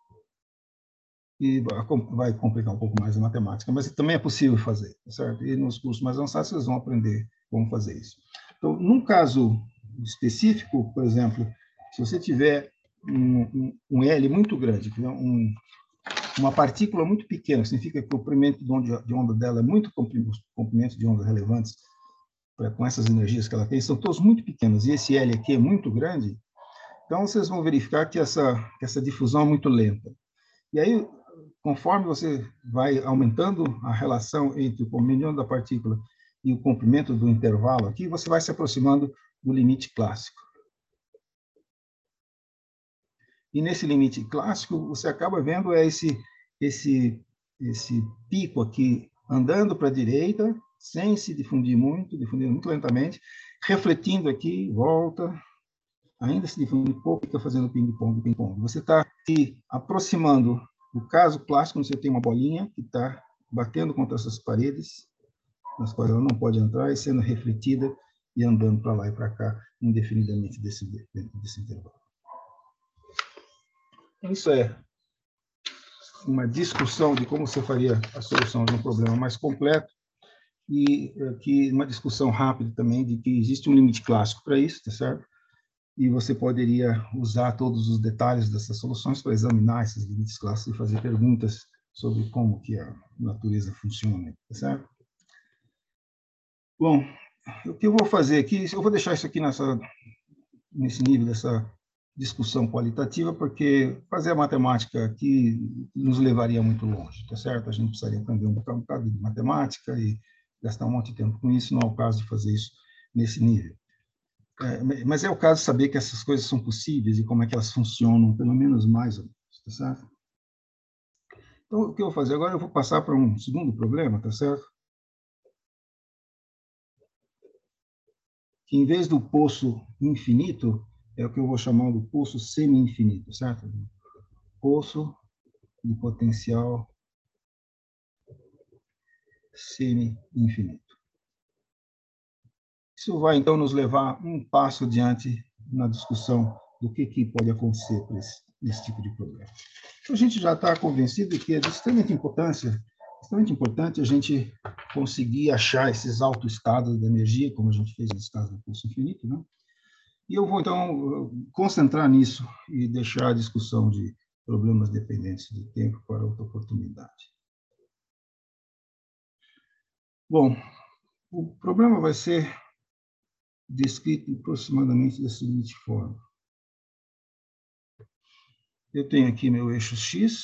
S1: E vai complicar um pouco mais a matemática, mas também é possível fazer, certo? E nos cursos mais avançados vocês vão aprender como fazer isso. Então, num caso específico, por exemplo, se você tiver um, um, um L muito grande, um, uma partícula muito pequena, significa que o comprimento de onda, de onda dela é muito comprimento, os comprimentos de ondas relevantes, pra, com essas energias que ela tem, são todos muito pequenos, e esse L aqui é muito grande, então vocês vão verificar que essa, que essa difusão é muito lenta. E aí, conforme você vai aumentando a relação entre o comprimento da partícula e o comprimento do intervalo aqui, você vai se aproximando do limite clássico. E nesse limite clássico, você acaba vendo esse, esse, esse pico aqui andando para a direita, sem se difundir muito, difundindo muito lentamente, refletindo aqui, volta, ainda se difunde um pouco, fica fazendo ping-pong, ping-pong. Você está se aproximando do caso clássico, quando você tem uma bolinha que está batendo contra essas paredes, nas quais ela não pode entrar, e sendo refletida e andando para lá e para cá, indefinidamente desse, desse intervalo. Isso é uma discussão de como você faria a solução de um problema mais completo, e que uma discussão rápida também de que existe um limite clássico para isso, tá certo? E você poderia usar todos os detalhes dessas soluções para examinar esses limites clássicos e fazer perguntas sobre como que a natureza funciona, tá certo? Bom, o que eu vou fazer aqui, eu vou deixar isso aqui nessa, nesse nível dessa discussão qualitativa, porque fazer a matemática aqui nos levaria muito longe, tá certo? A gente precisaria aprender um bocado de matemática e gastar um monte de tempo com isso, não é o caso de fazer isso nesse nível. É, mas é o caso de saber que essas coisas são possíveis e como é que elas funcionam, pelo menos mais ou menos, tá certo? Então, o que eu vou fazer agora, eu vou passar para um segundo problema, tá certo? Que em vez do poço infinito, é o que eu vou chamar do poço semi-infinito, certo? Poço de potencial semi-infinito. Isso vai, então, nos levar um passo adiante na discussão do que, que pode acontecer para esse, esse tipo de problema. Então, a gente já está convencido que é de extremamente importância, extremamente importante a gente conseguir achar esses autoestados da energia, como a gente fez nesse caso do poço infinito, né? E eu vou, então, concentrar nisso e deixar a discussão de problemas dependentes de tempo para outra oportunidade. Bom, o problema vai ser descrito aproximadamente da seguinte forma. Eu tenho aqui meu eixo X,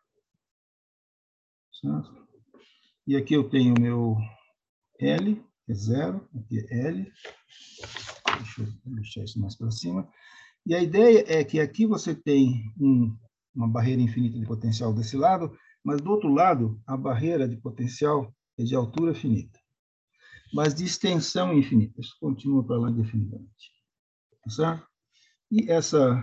S1: certo? E aqui eu tenho meu L, que é zero, aqui é L. Deixa eu deixar isso mais para cima. E a ideia é que aqui você tem um, uma barreira infinita de potencial desse lado, mas do outro lado, a barreira de potencial é de altura finita, mas de extensão infinita. Isso continua para lá indefinidamente. Tá certo? E essa,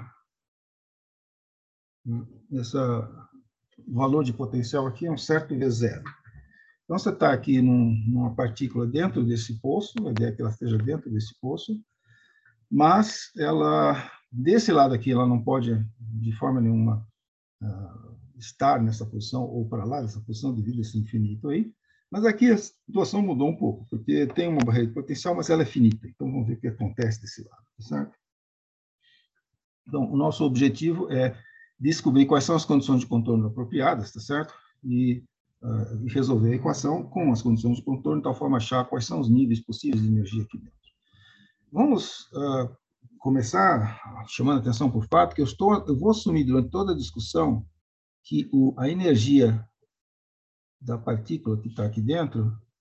S1: essa valor de potencial aqui é um certo V zero. Então, você está aqui num, numa partícula dentro desse poço, a ideia é que ela esteja dentro desse poço, mas ela, desse lado aqui, ela não pode, de forma nenhuma, uh, estar nessa posição ou para lá dessa posição devido a esse infinito aí. Mas aqui a situação mudou um pouco, porque tem uma barreira de potencial, mas ela é finita. Então, vamos ver o que acontece desse lado, certo? Então, o nosso objetivo é descobrir quais são as condições de contorno apropriadas, tá certo? E, uh, e resolver a equação com as condições de contorno, de tal forma achar quais são os níveis possíveis de energia aqui dentro. Vamos uh, começar chamando a atenção para o fato que eu, estou, eu vou assumir durante toda a discussão que o, a energia da partícula que está aqui dentro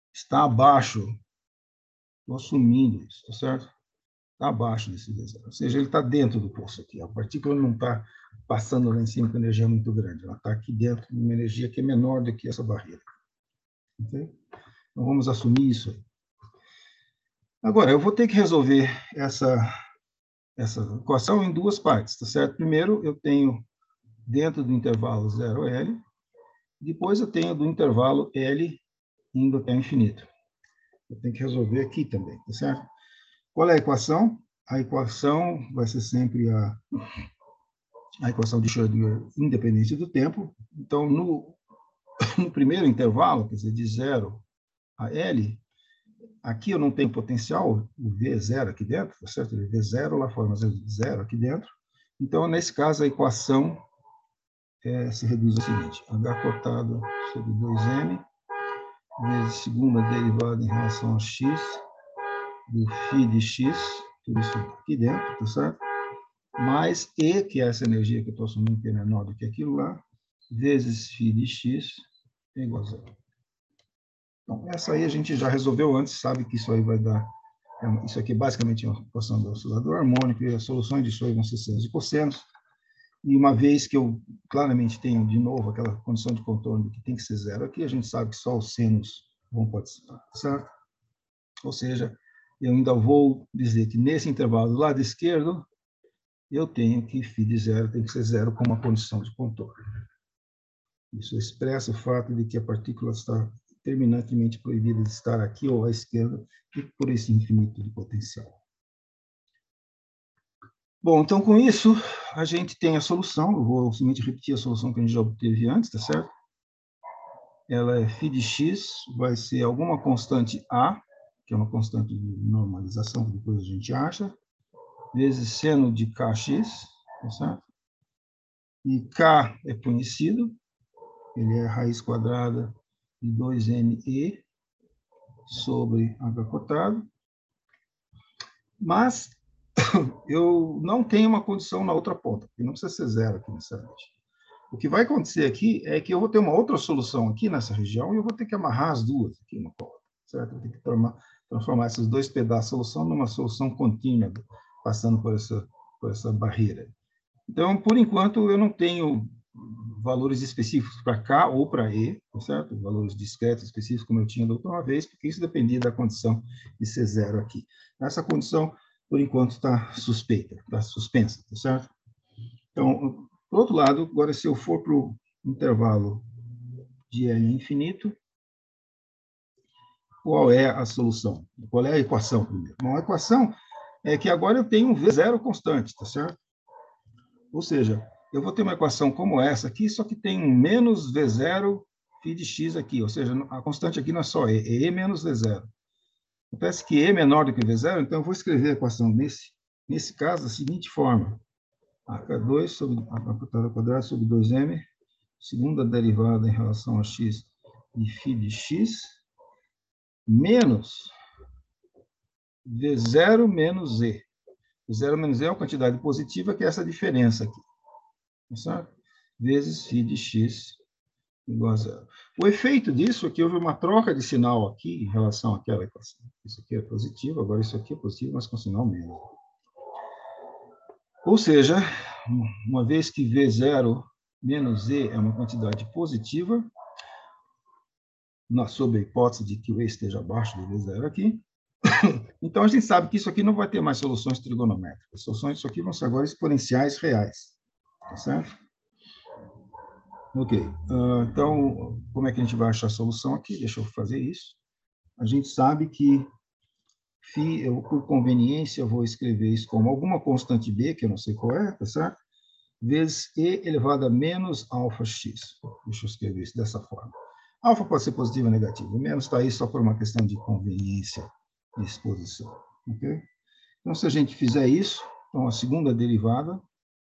S1: está abaixo, estou assumindo isso, tá certo? Está abaixo desse V zero, ou seja, ele está dentro do poço aqui. A partícula não está passando lá em cima com energia muito grande, ela está aqui dentro de uma energia que é menor do que essa barreira. Okay? Então, vamos assumir isso aí. Agora, eu vou ter que resolver essa, essa equação em duas partes, tá certo? Primeiro, eu tenho dentro do intervalo zero L, depois eu tenho do intervalo L indo até o infinito. Eu tenho que resolver aqui também, tá certo? Qual é a equação? A equação vai ser sempre a, a equação de Schrödinger independente do tempo. Então, no, no primeiro intervalo, quer dizer, de zero a L, aqui eu não tenho potencial, o V é zero aqui dentro, tá certo? O V é zero lá fora, mas é zero aqui dentro. Então, nesse caso, a equação é, se reduz ao seguinte: H cortado sobre dois M, vezes segunda derivada em relação a x, do φ de x, tudo isso aqui dentro, tá certo? Mais E, que é essa energia que eu estou assumindo que é menor do que aquilo lá, vezes φ de x é igual a zero. Então, essa aí a gente já resolveu antes, sabe que isso aí vai dar... Isso aqui é basicamente uma equação do oscilador harmônico, e as soluções disso aí vão ser senos e cossenos. E uma vez que eu claramente tenho, de novo, aquela condição de contorno que tem que ser zero aqui, a gente sabe que só os senos vão participar, certo? Ou seja, eu ainda vou dizer que nesse intervalo do lado esquerdo, eu tenho que φ de zero tem que ser zero com uma condição de contorno. Isso expressa o fato de que a partícula está terminantemente proibida de estar aqui ou à esquerda e por esse infinito de potencial. Bom, então com isso, a gente tem a solução. Eu vou simplesmente repetir a solução que a gente já obteve antes, tá certo? Ela é φ de x, vai ser alguma constante A, que é uma constante de normalização, que depois a gente acha, vezes seno de kx, tá certo? E K é conhecido, ele é a raiz quadrada de dois M E sobre H cortado. Mas eu não tenho uma condição na outra ponta, porque não precisa ser zero aqui necessariamente. O que vai acontecer aqui é que eu vou ter uma outra solução aqui nessa região e eu vou ter que amarrar as duas aqui uma com a outra, certo? Eu vou ter que transformar, transformar esses dois pedaços de solução numa solução contínua, passando por essa, por essa barreira. Então, por enquanto, eu não tenho valores específicos para K ou para E, certo? Valores discretos específicos, como eu tinha da última vez, porque isso dependia da condição de ser zero aqui. Essa condição, por enquanto, está suspeita, está suspensa, tá certo? Então, por outro lado, agora, se eu for para o intervalo de L infinito, qual é a solução? Qual é a equação, primeiro? Bom, a equação é que agora eu tenho um V zero constante, tá certo? Ou seja, eu vou ter uma equação como essa aqui, só que tem um menos V zero φ de x aqui, ou seja, a constante aqui não é só E, é E menos V zero. Acontece que E é menor do que V zero, então eu vou escrever a equação nesse, nesse caso da seguinte forma: H dois sobre a ao quadrado sobre dois M, segunda derivada em relação a x de φ de x, menos V zero menos E. V zero menos E é uma quantidade positiva, que é essa diferença aqui. Certo? Vezes φ de x igual a zero. O efeito disso é que houve uma troca de sinal aqui em relação àquela equação. Isso aqui é positivo, agora isso aqui é positivo, mas com sinal menos. Ou seja, uma vez que V zero menos E é uma quantidade positiva, sob a hipótese de que o E esteja abaixo do V zero aqui, então a gente sabe que isso aqui não vai ter mais soluções trigonométricas. As soluções disso aqui vão ser agora exponenciais reais. Tá certo? Ok. Uh, então, como é que a gente vai achar a solução aqui? Deixa eu fazer isso. A gente sabe que φ, eu, por conveniência, eu vou escrever isso como alguma constante B, que eu não sei qual é, tá certo? Vezes E elevado a menos alfa x. Deixa eu escrever isso dessa forma. Alfa pode ser positivo ou negativo. O menos está aí só por uma questão de conveniência de exposição. Ok? Então, se a gente fizer isso, então a segunda derivada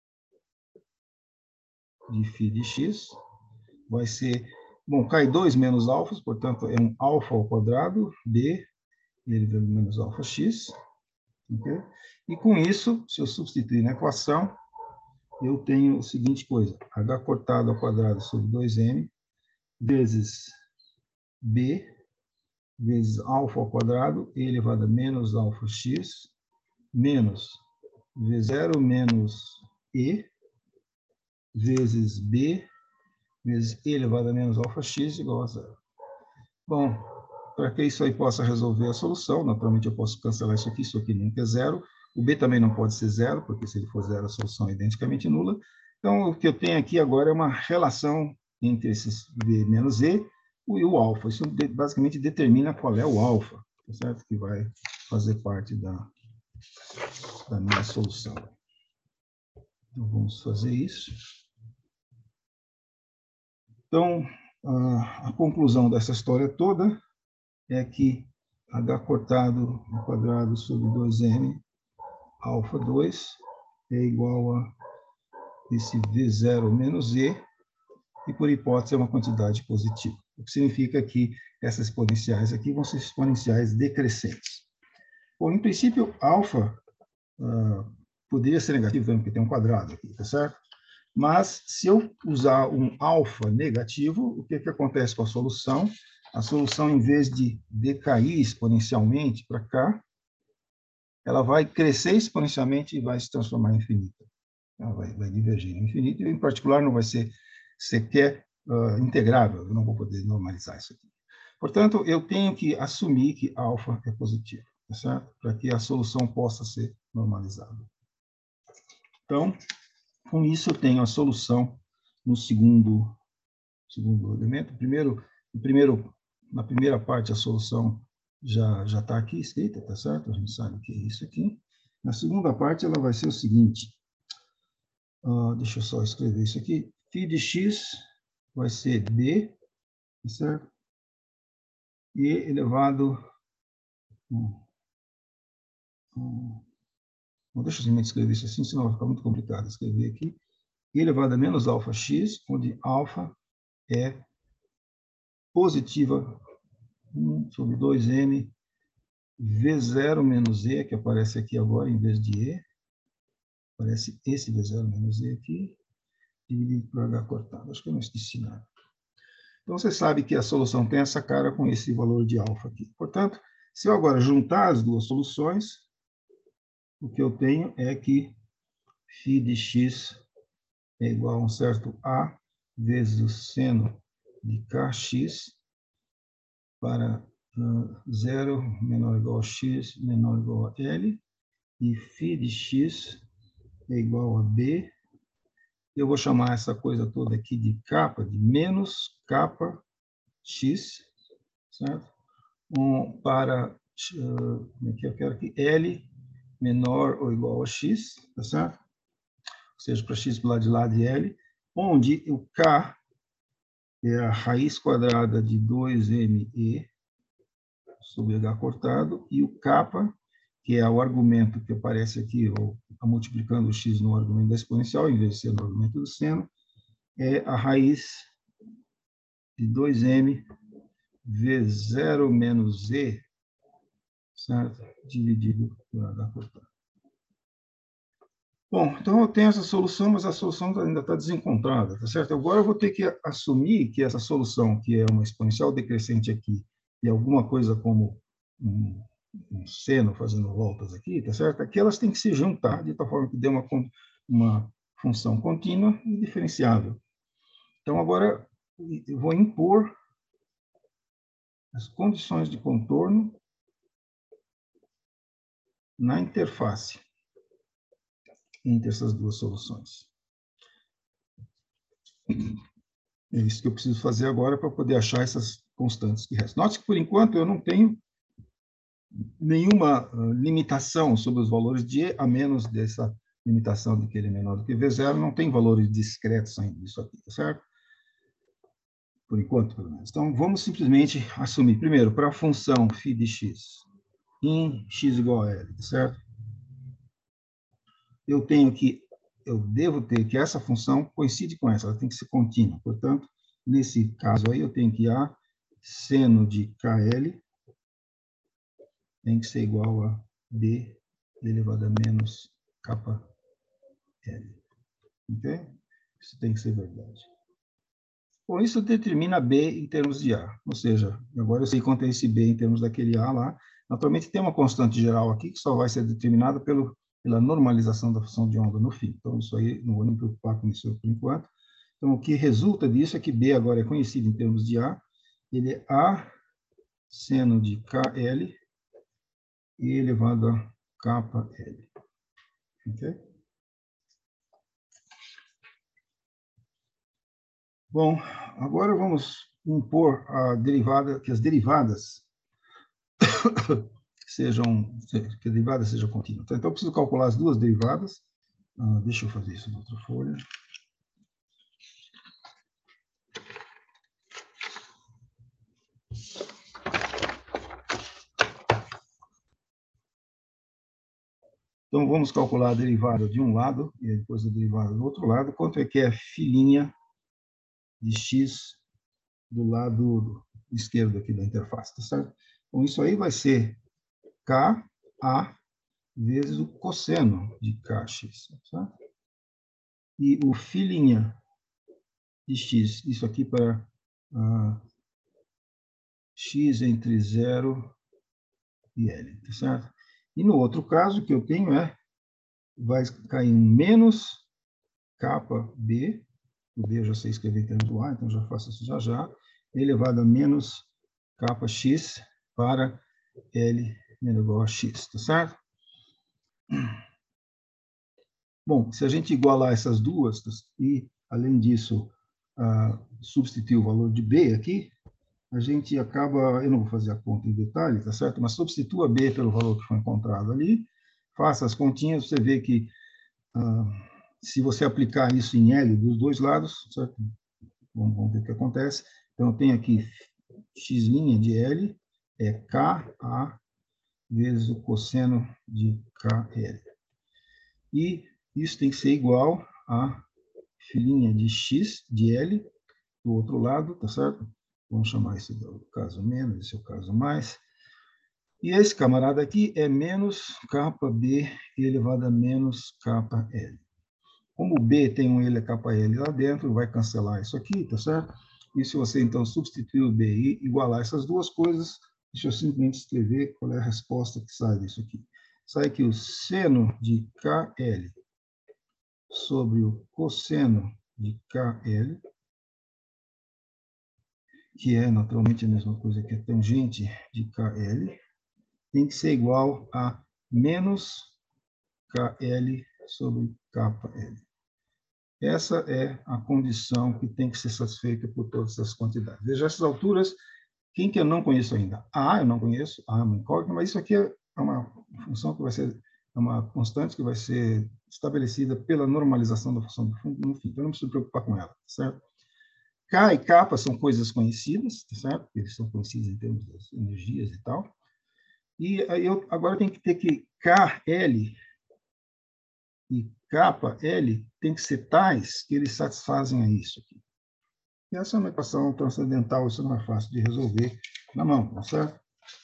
S1: de φ de x vai ser, bom, cai dois menos alfas, portanto, é um alfa ao quadrado, b, elevado a menos alfa x. Okay? E com isso, se eu substituir na equação, eu tenho a seguinte coisa: h cortado ao quadrado sobre dois m vezes b vezes alfa ao quadrado, e elevado a menos alfa x, menos v zero menos e, vezes b, vezes e elevado a menos alfa x igual a zero. Bom, para que isso aí possa resolver a solução, naturalmente eu posso cancelar isso aqui, isso aqui nunca é zero. O b também não pode ser zero, porque se ele for zero, a solução é identicamente nula. Então, o que eu tenho aqui agora é uma relação entre esses b menos e e o alfa. Isso basicamente determina qual é o alfa, tá certo? Que vai fazer parte da, da minha solução. Então, vamos fazer isso. Então, a, a conclusão dessa história toda é que h cortado ao quadrado sobre dois m alfa dois é igual a esse v zero menos e, e por hipótese é uma quantidade positiva. O que significa que essas exponenciais aqui vão ser exponenciais decrescentes. Bom, em princípio, alfa uh, poderia ser negativo, porque tem um quadrado aqui, tá certo? Mas, se eu usar um alfa negativo, o que, que acontece com a solução? A solução, em vez de decair exponencialmente para cá, ela vai crescer exponencialmente e vai se transformar em infinita. Ela vai, vai divergir em infinito, e, em particular, não vai ser sequer uh, integrável. Eu não vou poder normalizar isso aqui. Portanto, eu tenho que assumir que alfa é positivo, tá certo? Para que a solução possa ser normalizada. Então, com isso, eu tenho a solução no segundo, segundo elemento. Primeiro, primeiro, na primeira parte, a solução já já está aqui escrita, tá certo? A gente sabe o que é isso aqui. Na segunda parte, ela vai ser o seguinte. Uh, deixa eu só escrever isso aqui. Φ de x vai ser b, tá certo? E elevado... Hum, hum, não, deixa eu simplesmente escrever isso assim, senão vai ficar muito complicado escrever aqui. E elevado a menos alfa x, onde alfa é positiva um sobre dois m v zero menos e, que aparece aqui agora em vez de e. Aparece esse v zero menos e aqui, dividido por h cortado. Acho que eu não esqueci nada. Então, você sabe que a solução tem essa cara com esse valor de alfa aqui. Portanto, se eu agora juntar as duas soluções, o que eu tenho é que φ de x é igual a um certo a vezes o seno de kx para uh, zero menor ou igual a x menor ou igual a L, e φ de x é igual a B. Eu vou chamar essa coisa toda aqui de capa, de menos capa x, certo? Um, para, uh, como é que eu quero aqui? L menor ou igual a x, tá certo? Ou seja, para x do lado de lá de L, onde o K é a raiz quadrada de dois m e sobre h cortado, e o kappa, que é o argumento que aparece aqui, ou multiplicando o x no argumento da exponencial, em vez de ser no argumento do seno, é a raiz de dois m v zero menos e, certo? Dividido por h cortado. Bom, então eu tenho essa solução, mas a solução ainda está desencontrada, tá certo? Agora eu vou ter que assumir que essa solução, que é uma exponencial decrescente aqui, e alguma coisa como um, um seno fazendo voltas aqui, tá certo? Aqui elas têm que se juntar de tal forma que dê uma, uma função contínua e diferenciável. Então, agora eu vou impor as condições de contorno na interface entre essas duas soluções. É isso que eu preciso fazer agora para poder achar essas constantes que restam. Note que, por enquanto, eu não tenho nenhuma limitação sobre os valores de E, a menos dessa limitação de que ele é menor do que V zero, não tem valores discretos ainda disso aqui, tá certo? Por enquanto, pelo menos. Então, vamos simplesmente assumir, primeiro, para a função φ de x em x igual a L, tá certo? Eu tenho que, eu devo ter que essa função coincide com essa, ela tem que ser contínua. Portanto, nesse caso aí, eu tenho que A seno de K L tem que ser igual a B elevado a menos kappa L. Ok? Isso tem que ser verdade. Bom, isso determina B em termos de A, ou seja, agora eu sei quanto é esse B em termos daquele A lá. Naturalmente, tem uma constante geral aqui que só vai ser determinada pelo, pela normalização da função de onda no fim. Então, isso aí, não vou me preocupar com isso por enquanto. Então, o que resulta disso é que B agora é conhecido em termos de A, ele é A seno de K L e elevado a kappa L. Ok? Bom, agora vamos impor a derivada, que as derivadas sejam, que a derivada seja contínua. Então, eu preciso calcular as duas derivadas. Ah, deixa eu fazer isso na outra folha. Então, vamos calcular a derivada de um lado e depois a derivada do outro lado. Quanto é que é filhinha de x do lado esquerdo aqui da interface, tá certo? Então, isso aí vai ser K A vezes o cosseno de Kx, certo? E o filhinha de x, isso aqui para uh, x entre zero e L, tá certo? E no outro caso que eu tenho é, vai cair um menos kappa B, o B eu já sei escrever em termos do A, então já faço isso já já, elevado a menos kappa x para L menos igual a x, tá certo? Bom, se a gente igualar essas duas, e, além disso, uh, substituir o valor de B aqui, a gente acaba, eu não vou fazer a conta em detalhe, tá certo? Mas substitua B pelo valor que foi encontrado ali, faça as continhas, você vê que, uh, se você aplicar isso em L dos dois lados, certo? Vamos, vamos ver o que acontece. Então, eu tenho aqui x' de L, é K A vezes o cosseno de K L. E isso tem que ser igual a filhinha de x de L do outro lado, tá certo? Vamos chamar esse do caso menos, esse é o caso mais. E esse camarada aqui é menos kappa B elevado a menos kappa L. Como o B tem um L kappa L lá dentro, vai cancelar isso aqui, tá certo? E se você, então, substituir o B e igualar essas duas coisas, deixa eu simplesmente escrever qual é a resposta que sai disso aqui. Sai que o seno de K L sobre o cosseno de K L, que é naturalmente a mesma coisa que a tangente de K L, tem que ser igual a menos K L sobre kappa L. Essa é a condição que tem que ser satisfeita por todas essas quantidades. Veja, essas alturas, quem que eu não conheço ainda? A, eu não conheço, A é uma incógnita, mas isso aqui é uma função que vai ser, é uma constante que vai ser estabelecida pela normalização da função do fundo no fim. Então, não preciso me preocupar com ela, certo? K e kappa são coisas conhecidas, certo? Eles são conhecidos em termos das energias e tal. E aí eu agora tenho que ter que K L e kappa L tem que ser tais que eles satisfazem a isso aqui. E essa é uma equação transcendental, isso não é fácil de resolver na mão, tá certo?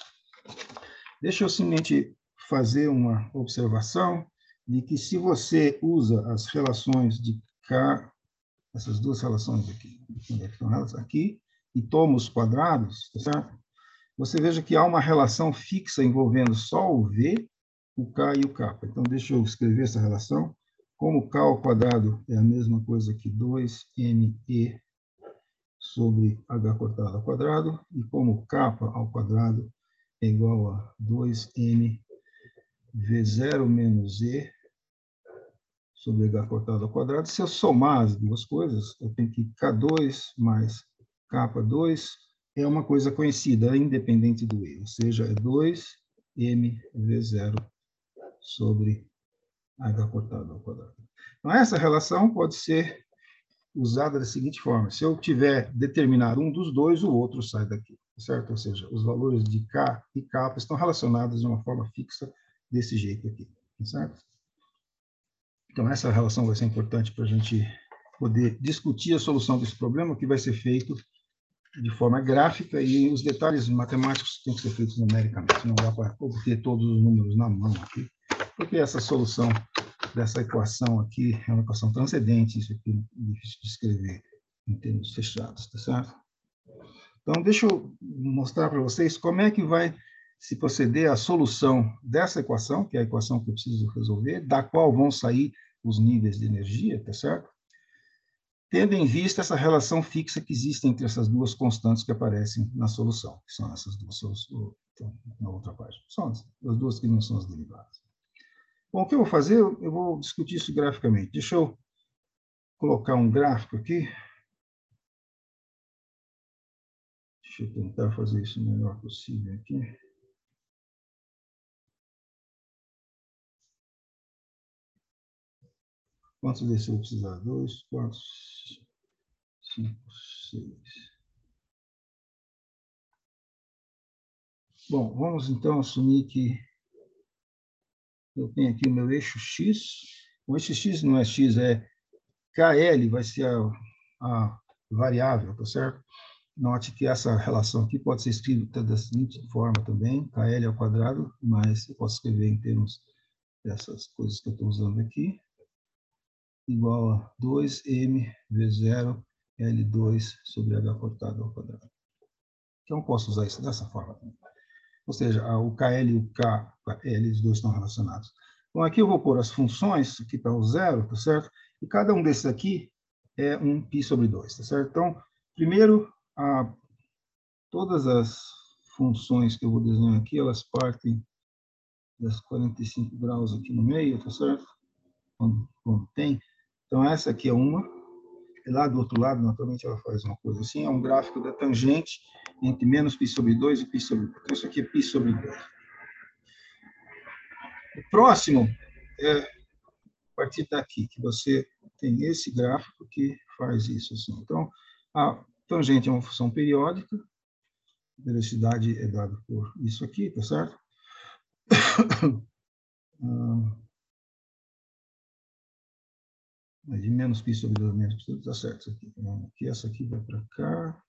S1: Deixa eu simplesmente fazer uma observação de que se você usa as relações de K, essas duas relações aqui, onde é que estão elas? Aqui, e toma os quadrados, tá certo? Você veja que há uma relação fixa envolvendo só o V, o K e o kappa. Então, deixa eu escrever essa relação. Como K ao quadrado é a mesma coisa que dois M E sobre H cortado ao quadrado, e como kappa ao quadrado é igual a dois M V zero menos E sobre H cortado ao quadrado, se eu somar as duas coisas, eu tenho que K dois mais kappa dois é uma coisa conhecida, independente do E, ou seja, é dois M V zero sobre H cortado ao quadrado. Então, essa relação pode ser usada da seguinte forma: se eu tiver determinar um dos dois, o outro sai daqui, certo? Ou seja, os valores de K e kappa estão relacionados de uma forma fixa desse jeito aqui, certo? Então, essa relação vai ser importante para a gente poder discutir a solução desse problema, que vai ser feito de forma gráfica, e os detalhes matemáticos têm que ser feitos numericamente. Não dá para obter todos os números na mão aqui, porque essa solução dessa equação aqui é uma equação transcendente, isso aqui é difícil de escrever em termos fechados, tá certo? Então, deixa eu mostrar para vocês como é que vai se proceder à solução dessa equação, que é a equação que eu preciso resolver, da qual vão sair os níveis de energia, tá certo? Tendo em vista essa relação fixa que existe entre essas duas constantes que aparecem na solução, que são essas duas, na outra página. São as duas que não são as derivadas. Bom, o que eu vou fazer? Eu vou discutir isso graficamente. Deixa eu colocar um gráfico aqui. Deixa eu tentar fazer isso o melhor possível aqui. Quantos desses eu vou precisar? Dois, quatro, cinco, seis. Bom, vamos então assumir que eu tenho aqui o meu eixo X. O eixo X não é X, é K L, vai ser a, a variável, tá certo? Note que essa relação aqui pode ser escrita da seguinte forma também, K L ao quadrado, mas eu posso escrever em termos dessas coisas que eu estou usando aqui, igual a dois M V zero L dois sobre H cortado ao quadrado. Então, eu posso usar isso dessa forma também. Ou seja, o K L e o K L, os dois estão relacionados. Então, aqui eu vou pôr as funções, aqui está o zero, tá certo? E cada um desses aqui é um π sobre dois, tá certo? Então, primeiro, a, todas as funções que eu vou desenhar aqui, elas partem das quarenta e cinco graus aqui no meio, tá certo? Quando, quando tem. Então, essa aqui é uma. E lá do outro lado, naturalmente, ela faz uma coisa assim, é um gráfico da tangente entre menos π sobre dois e π sobre dois. Então, isso aqui é π sobre dois. O próximo é a partir daqui, que você tem esse gráfico que faz isso. Assim. Então, a tangente é uma função periódica, a velocidade é dada por isso aqui, tá certo? De menos π sobre dois, menos π sobre dois, tá certo isso aqui. Então, aqui, essa aqui vai para cá.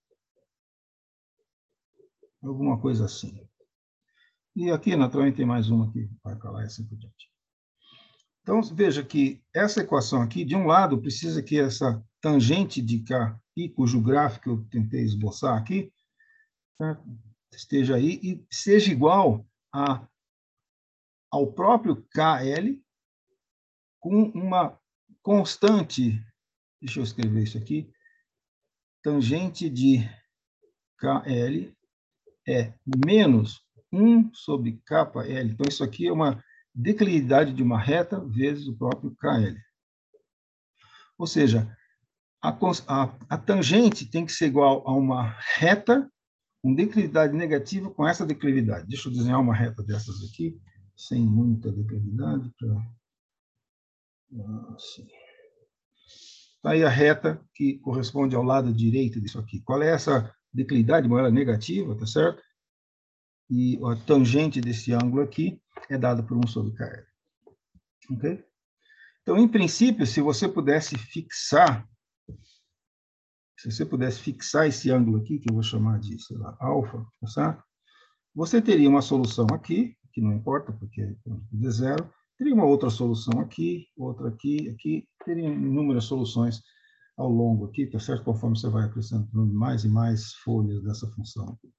S1: Alguma coisa assim. E aqui, naturalmente, tem mais uma que vai para lá e assim por diante. Então, veja que essa equação aqui, de um lado, precisa que essa tangente de K, cujo gráfico eu tentei esboçar aqui, certo? Esteja aí e seja igual a, ao próprio K L com uma constante, deixa eu escrever isso aqui, tangente de K L é menos um sobre K L. Então, isso aqui é uma declividade de uma reta vezes o próprio K L. Ou seja, a, a, a tangente tem que ser igual a uma reta com declividade negativa com essa declividade. Deixa eu desenhar uma reta dessas aqui, sem muita declividade. Pra... Assim. Tá aí a reta que corresponde ao lado direito disso aqui. Qual é essa declividade? Bom, ela é negativa, tá certo? E a tangente desse ângulo aqui é dada por um sobre K L. Ok? Então, em princípio, se você pudesse fixar, se você pudesse fixar esse ângulo aqui, que eu vou chamar de, sei lá, alfa, tá certo? Você teria uma solução aqui, que não importa, porque é de zero, teria uma outra solução aqui, outra aqui, aqui, teria inúmeras soluções ao longo aqui, tá certo? Conforme você vai acrescentando mais e mais folhas dessa função aqui.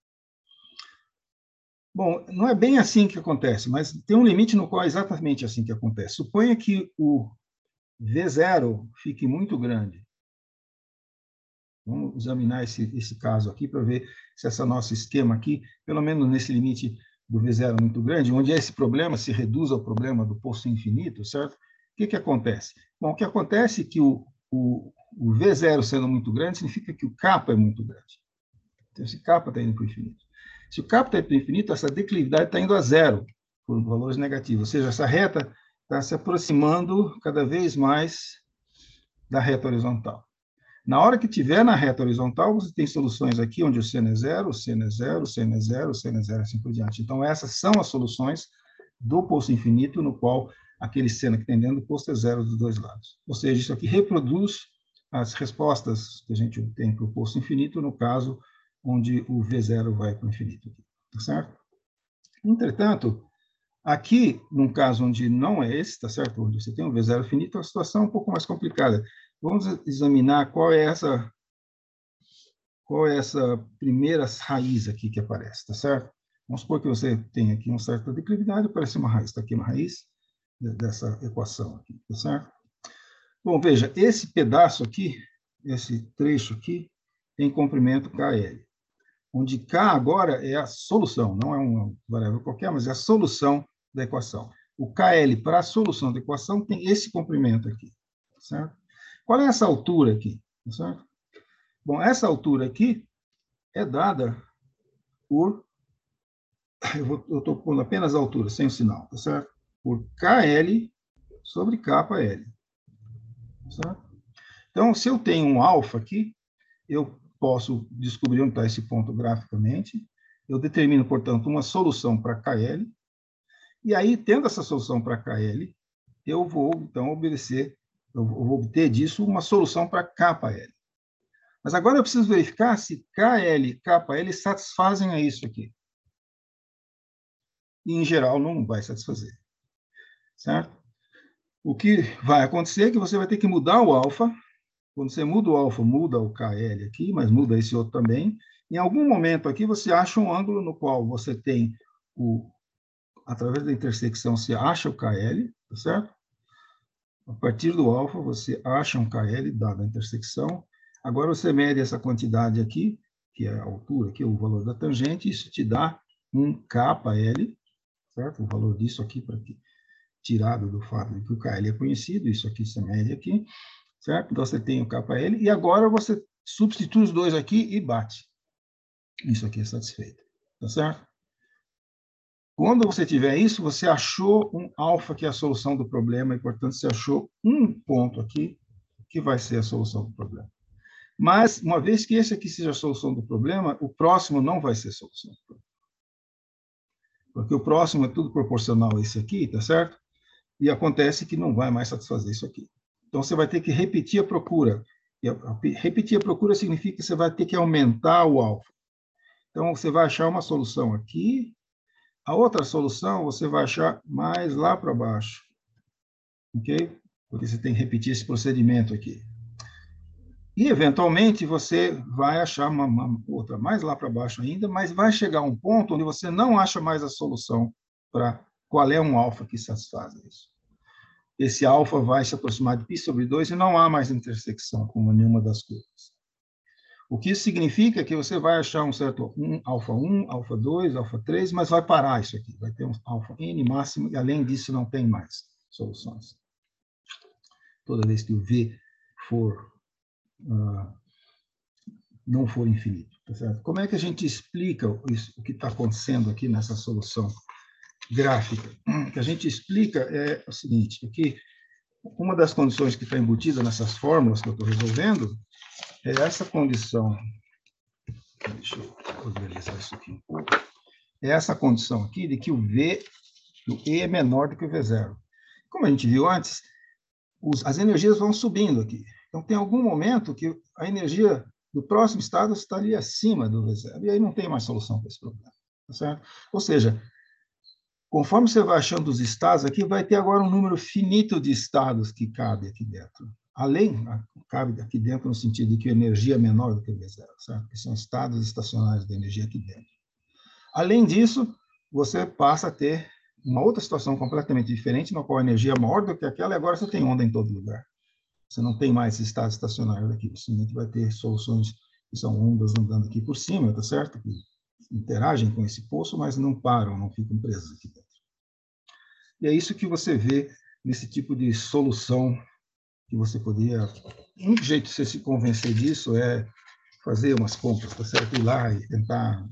S1: Bom, não é bem assim que acontece, mas tem um limite no qual é exatamente assim que acontece. Suponha que o V zero fique muito grande. Vamos examinar esse, esse caso aqui para ver se esse nosso esquema aqui, pelo menos nesse limite do V zero muito grande, onde esse problema se reduz ao problema do poço infinito, certo? O que, que acontece? Bom, o que acontece é que o, o, o V zero sendo muito grande significa que o kappa é muito grande. Então, esse kappa está indo para o infinito. Se o kappa está indo para o infinito, essa declividade está indo a zero, por valores negativos. Ou seja, essa reta está se aproximando cada vez mais da reta horizontal. Na hora que estiver na reta horizontal, você tem soluções aqui onde o seno é zero, o seno é zero, o seno é zero, o seno é zero, assim por diante. Então, essas são as soluções do poço infinito, no qual aquele seno que tem dentro do poço é zero dos dois lados. Ou seja, isso aqui reproduz as respostas que a gente tem para o poço infinito, no caso onde o V zero vai para o infinito. Tá certo? Entretanto, aqui, num caso onde não é esse, tá certo? Onde você tem um V zero finito, a situação é um pouco mais complicada. Vamos examinar qual é essa qual é essa primeira raiz aqui que aparece, tá certo? Vamos supor que você tem aqui uma certa declividade, aparece uma raiz, está aqui uma raiz dessa equação aqui, tá certo? Bom, veja, esse pedaço aqui, esse trecho aqui, tem comprimento K L, onde K agora é a solução, não é uma variável qualquer, mas é a solução da equação. O K L para a solução da equação tem esse comprimento aqui, certo? Qual é essa altura aqui, certo? Bom, essa altura aqui é dada por, eu estou pondo apenas a altura, sem o sinal, tá certo? Por K L sobre K L, certo? Então, se eu tenho um alfa aqui, eu posso descobrir onde está esse ponto graficamente, eu determino, portanto, uma solução para K L, e aí, tendo essa solução para K L, eu vou, então, obedecer, eu vou obter disso uma solução para K L. Mas agora eu preciso verificar se K L e K L satisfazem a isso aqui. E, em geral, não vai satisfazer. Certo? O que vai acontecer é que você vai ter que mudar o alfa. Quando você muda o alfa, muda o K L aqui, mas muda esse outro também. Em algum momento aqui, você acha um ângulo no qual você tem, o, através da intersecção, você acha o K L, tá certo? A partir do alfa, você acha um K L, dada a intersecção. Agora, você mede essa quantidade aqui, que é a altura, que é o valor da tangente, isso te dá um K L, certo? O valor disso aqui, para que, tirado do fato de que o K L é conhecido, isso aqui você mede aqui, certo? Então, você tem o K L, e agora você substitui os dois aqui e bate. Isso aqui é satisfeito, tá certo? Quando você tiver isso, você achou um alfa, que é a solução do problema, e, portanto, você achou um ponto aqui, que vai ser a solução do problema. Mas, uma vez que esse aqui seja a solução do problema, o próximo não vai ser a solução do problema. Porque o próximo é tudo proporcional a esse aqui, tá certo? E acontece que não vai mais satisfazer isso aqui. Então, você vai ter que repetir a procura. E a, a, repetir a procura significa que você vai ter que aumentar o alfa. Então, você vai achar uma solução aqui, a outra solução você vai achar mais lá para baixo. Ok? Porque você tem que repetir esse procedimento aqui. E, eventualmente, você vai achar uma, uma outra mais lá para baixo ainda, mas vai chegar a um ponto onde você não acha mais a solução para qual é um alfa que satisfaz isso. Esse alfa vai se aproximar de π sobre dois e não há mais intersecção com nenhuma das curvas. O que isso significa é que você vai achar um certo um, alfa um, alfa dois, alfa três, mas vai parar isso aqui. Vai ter um alfa n máximo e, além disso, não tem mais soluções. Toda vez que o V for, uh, não for infinito. Tá certo? Como é que a gente explica isso, o que está acontecendo aqui nessa solução gráfica? O que a gente explica é o seguinte, que uma das condições que está embutida nessas fórmulas que eu estou resolvendo é essa condição. Deixa eu organizar isso aqui um pouco. É essa condição aqui de que o V, o E é menor do que o V zero. Como a gente viu antes, os, as energias vão subindo aqui. Então, tem algum momento que a energia do próximo estado está ali acima do V zero. E aí não tem mais solução para esse problema. Tá certo? Ou seja, conforme você vai achando os estados aqui, vai ter agora um número finito de estados que cabe aqui dentro. Além, cabe aqui dentro no sentido de que a energia é menor do que o V zero, certo? Que são estados estacionários da energia aqui dentro. Além disso, você passa a ter uma outra situação completamente diferente, na qual a energia é maior do que aquela, e agora você tem onda em todo lugar. Você não tem mais esse estado estacionário aqui, você vai ter soluções que são ondas andando aqui por cima, tá certo? Que interagem com esse poço, mas não param, não ficam presas aqui dentro. E é isso que você vê nesse tipo de solução que você poderia... Um jeito de você se convencer disso é fazer umas compras, tá certo? Ir lá e tentar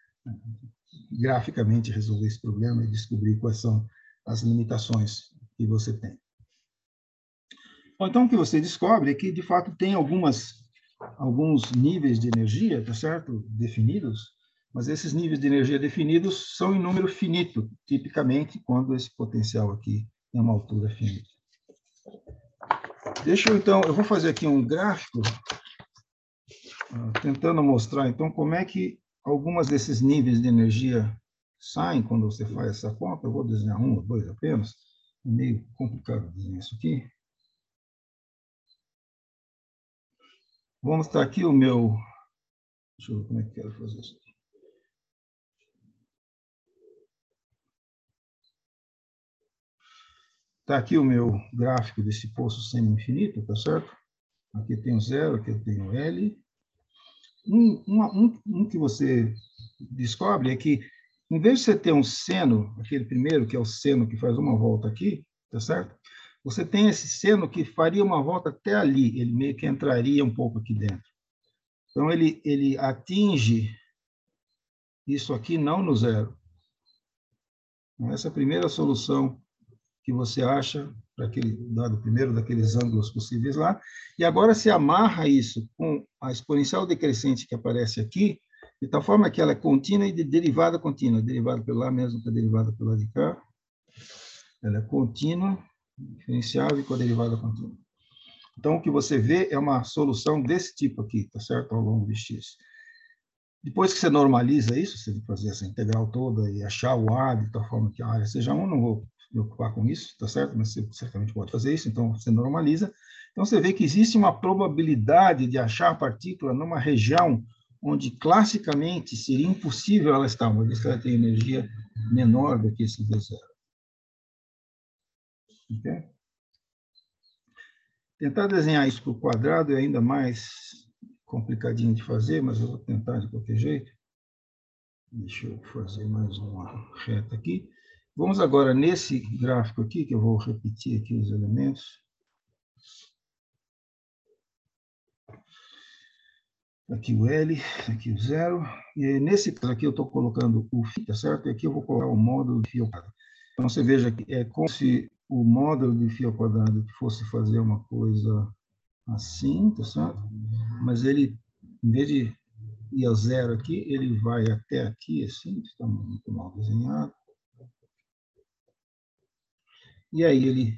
S1: graficamente resolver esse problema e descobrir quais são as limitações que você tem. Então, o que você descobre é que, de fato, tem algumas, alguns níveis de energia, tá certo? Definidos, mas esses níveis de energia definidos são em número finito, tipicamente, quando esse potencial aqui tem uma altura finita. Deixa eu, então, eu vou fazer aqui um gráfico, tentando mostrar, então, como é que algumas desses níveis de energia saem quando você faz essa conta. Eu vou desenhar um ou dois apenas. É meio complicado desenhar isso aqui. Vou mostrar aqui o meu Deixa eu ver como é que eu quero fazer isso aqui. Está aqui o meu gráfico desse poço semi-infinito, tá certo? Aqui tem o zero, aqui eu tenho L. Um, um, um que você descobre é que, em vez de você ter um seno, aquele primeiro, que é o seno que faz uma volta aqui, tá certo? Você tem esse seno que faria uma volta até ali, ele meio que entraria um pouco aqui dentro. Então, ele, ele atinge isso aqui não no zero. Essa é a primeira solução que você acha para aquele dado primeiro daqueles ângulos possíveis lá, e agora se amarra isso com a exponencial decrescente que aparece aqui, de tal forma que ela é contínua e de derivada contínua, derivada pelo lá mesmo que a derivada pelo lado de cá. Ela é contínua, diferenciável e com a derivada contínua. Então, o que você vê é uma solução desse tipo aqui, tá certo? Ao longo de x. Depois que você normaliza isso, você fazer essa integral toda e achar o A de tal forma que a área seja um, não vou me ocupar com isso, tá certo? Mas você certamente pode fazer isso, então você normaliza. Então você vê que existe uma probabilidade de achar a partícula numa região onde classicamente seria impossível ela estar, uma vez que ela tem energia menor do que esse V zero. Okay? Tentar desenhar isso para o quadrado é ainda mais complicadinho de fazer, mas eu vou tentar de qualquer jeito. Deixa eu fazer mais uma reta aqui. Vamos agora nesse gráfico aqui, que eu vou repetir aqui os elementos. Aqui o L, aqui o zero. E nesse caso aqui eu estou colocando o φ, tá certo? E aqui eu vou colocar o módulo de φ ao quadrado. Então você veja que é como se o módulo de φ ao quadrado fosse fazer uma coisa assim, tá certo? Mas ele, em vez de ir ao zero aqui, ele vai até aqui, assim, está muito mal desenhado. E aí ele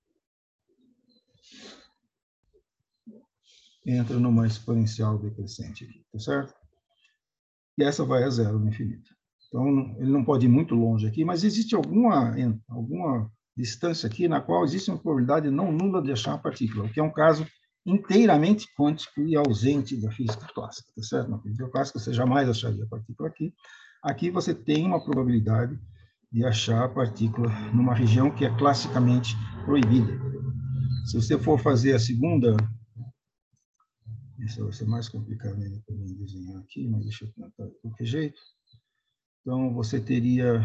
S1: entra numa exponencial decrescente aqui, tá certo? E essa vai a zero no infinito. Então, ele não pode ir muito longe aqui, mas existe alguma, alguma distância aqui na qual existe uma probabilidade não nula de achar a partícula, o que é um caso inteiramente quântico e ausente da física clássica, tá certo? Na física clássica, você jamais acharia a partícula aqui. Aqui você tem uma probabilidade de achar a partícula numa região que é classicamente proibida. Se você for fazer a segunda... Isso vai ser mais complicado ainda para mim desenhar aqui, mas deixa eu tentar de qualquer jeito. Então, você teria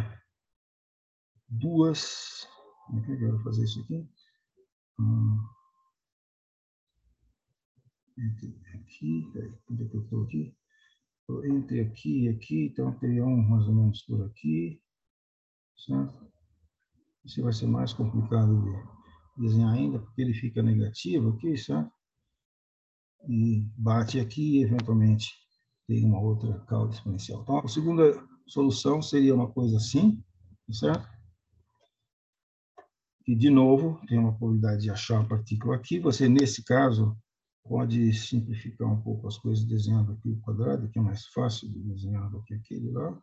S1: duas... Como é que eu quero fazer isso aqui? Hum, entre aqui, peraí, onde é que eu estou aqui? Estou entre aqui e aqui, então teria um mais ou menos por aqui, certo? Isso vai ser mais complicado de desenhar ainda, porque ele fica negativo aqui, certo? E bate aqui e, eventualmente, tem uma outra cauda exponencial. Então, a segunda solução seria uma coisa assim, certo? E, de novo, tem uma probabilidade de achar a partícula aqui. Você, nesse caso, pode simplificar um pouco as coisas desenhando aqui o quadrado, que é mais fácil de desenhar do que aquele lá.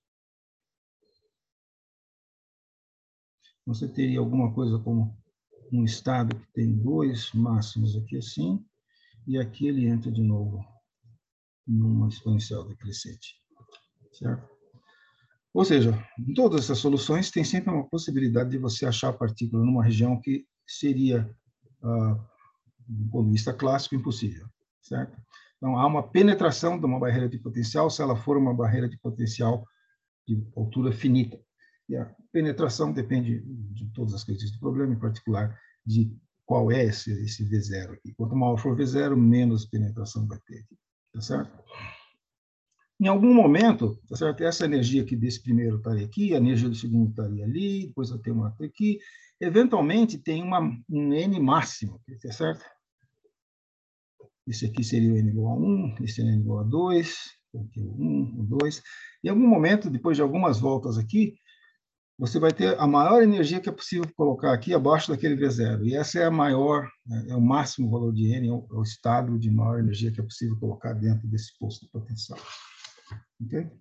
S1: Você teria alguma coisa como um estado que tem dois máximos aqui assim, e aqui ele entra de novo numa exponencial decrescente, certo? Ou seja, em todas essas soluções tem sempre uma possibilidade de você achar a partícula numa região que seria, ah, do ponto de vista clássico, impossível, certo? Então, há uma penetração de uma barreira de potencial se ela for uma barreira de potencial de altura finita. E a penetração depende de todas as características do problema, em particular de qual é esse, esse V zero aqui. Quanto maior for V zero, menos penetração vai ter aqui, tá certo? Em algum momento, tá certo? Essa energia aqui desse primeiro estaria aqui, a energia do segundo estaria ali, depois vai ter uma aqui. Eventualmente, tem uma, um N máximo, tá certo? Esse aqui seria o N igual a um, esse seria o N igual a dois, aqui o um, o dois. Em algum momento, depois de algumas voltas aqui, você vai ter a maior energia que é possível colocar aqui abaixo daquele V zero. E essa é a maior, é o máximo valor de N, é o estado de maior energia que é possível colocar dentro desse posto de potencial. Ok?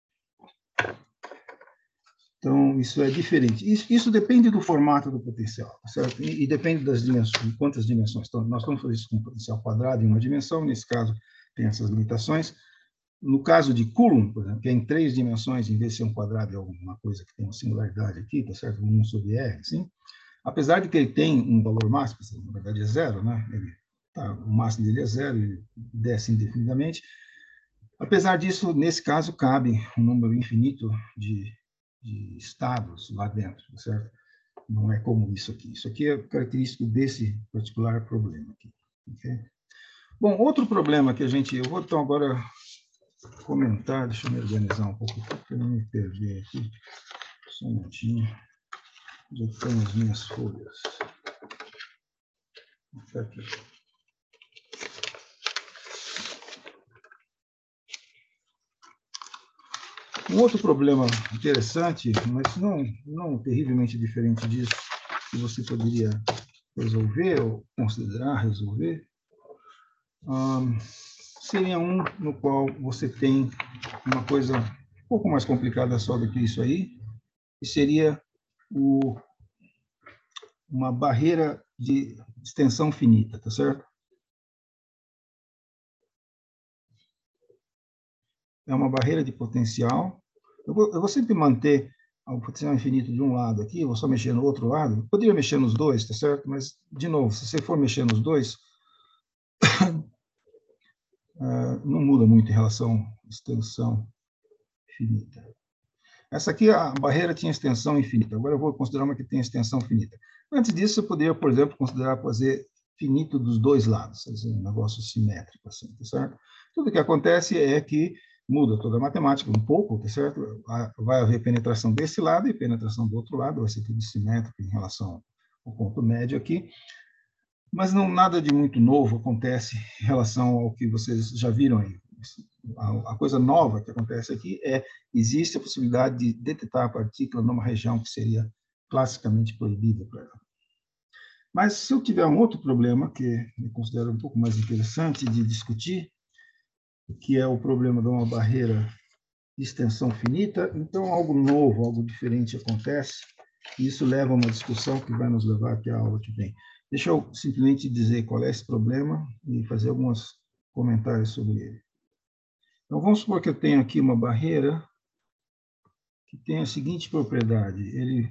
S1: Então, isso é diferente. Isso, isso depende do formato do potencial, certo? E, e depende das dimensões, de quantas dimensões. Então, nós vamos fazer isso com potencial quadrado em uma dimensão, nesse caso, tem essas limitações. no caso de Coulomb, por exemplo, que é em três dimensões, em vez de ser um quadrado, é alguma coisa que tem uma singularidade aqui, tá certo? um sobre R, assim. Apesar de que ele tem um valor máximo, na verdade é zero, né? Ele, tá, o máximo dele é zero, ele desce indefinidamente. Apesar disso, nesse caso, cabe um número infinito de, de estados lá dentro, tá certo? Não é como isso aqui. Isso aqui é característico desse particular problema aqui. Okay? Bom, outro problema que a gente... Eu vou então agora comentar, deixa eu me organizar um pouco para não me perder aqui. Só um minutinho. Onde estão as minhas folhas? Está aqui. Um outro problema interessante, mas não, não terrivelmente diferente disso, que você poderia resolver ou considerar resolver, um, seria um no qual você tem uma coisa um pouco mais complicada só do que isso aí, que seria o, uma barreira de extensão finita, tá certo? É uma barreira de potencial. Eu vou, eu vou sempre manter o potencial infinito de um lado aqui, eu vou só mexer no outro lado. Eu poderia mexer nos dois, tá certo? Mas, de novo, se você for mexer nos dois, não muda muito em relação à extensão finita. Essa aqui, a barreira tinha extensão infinita. Agora eu vou considerar uma que tem extensão finita. Antes disso, eu poderia, por exemplo, considerar fazer finito dos dois lados, quer dizer, um negócio simétrico, assim, tá certo? Tudo que acontece é que muda toda a matemática um pouco, tá certo? Vai haver penetração desse lado e penetração do outro lado, vai ser tudo simétrico em relação ao ponto médio aqui. Mas não nada de muito novo acontece em relação ao que vocês já viram aí. A coisa nova que acontece aqui é existe a possibilidade de detectar a partícula numa região que seria classicamente proibida para ela. Mas se eu tiver um outro problema que eu considero um pouco mais interessante de discutir, que é o problema de uma barreira de extensão finita, então algo novo, algo diferente acontece, e isso leva a uma discussão que vai nos levar até a aula que vem. Deixa eu simplesmente dizer qual é esse problema e fazer alguns comentários sobre ele. Então, vamos supor que eu tenho aqui uma barreira que tem a seguinte propriedade. Ele,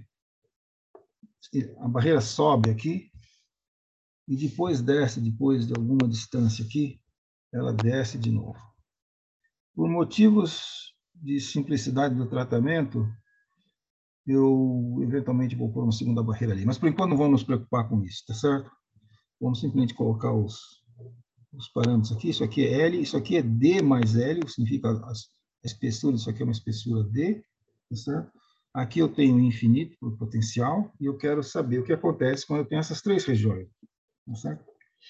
S1: a barreira sobe aqui e depois desce, depois de alguma distância aqui, ela desce de novo. Por motivos de simplicidade do tratamento, eu eventualmente vou pôr uma segunda barreira ali. Mas, por enquanto, não vamos nos preocupar com isso, tá certo? Vamos simplesmente colocar os, os parâmetros aqui. Isso aqui é L, isso aqui é D mais L, significa a espessura, isso aqui é uma espessura D, tá certo? Aqui eu tenho infinito por potencial, e eu quero saber o que acontece quando eu tenho essas três regiões, tá certo?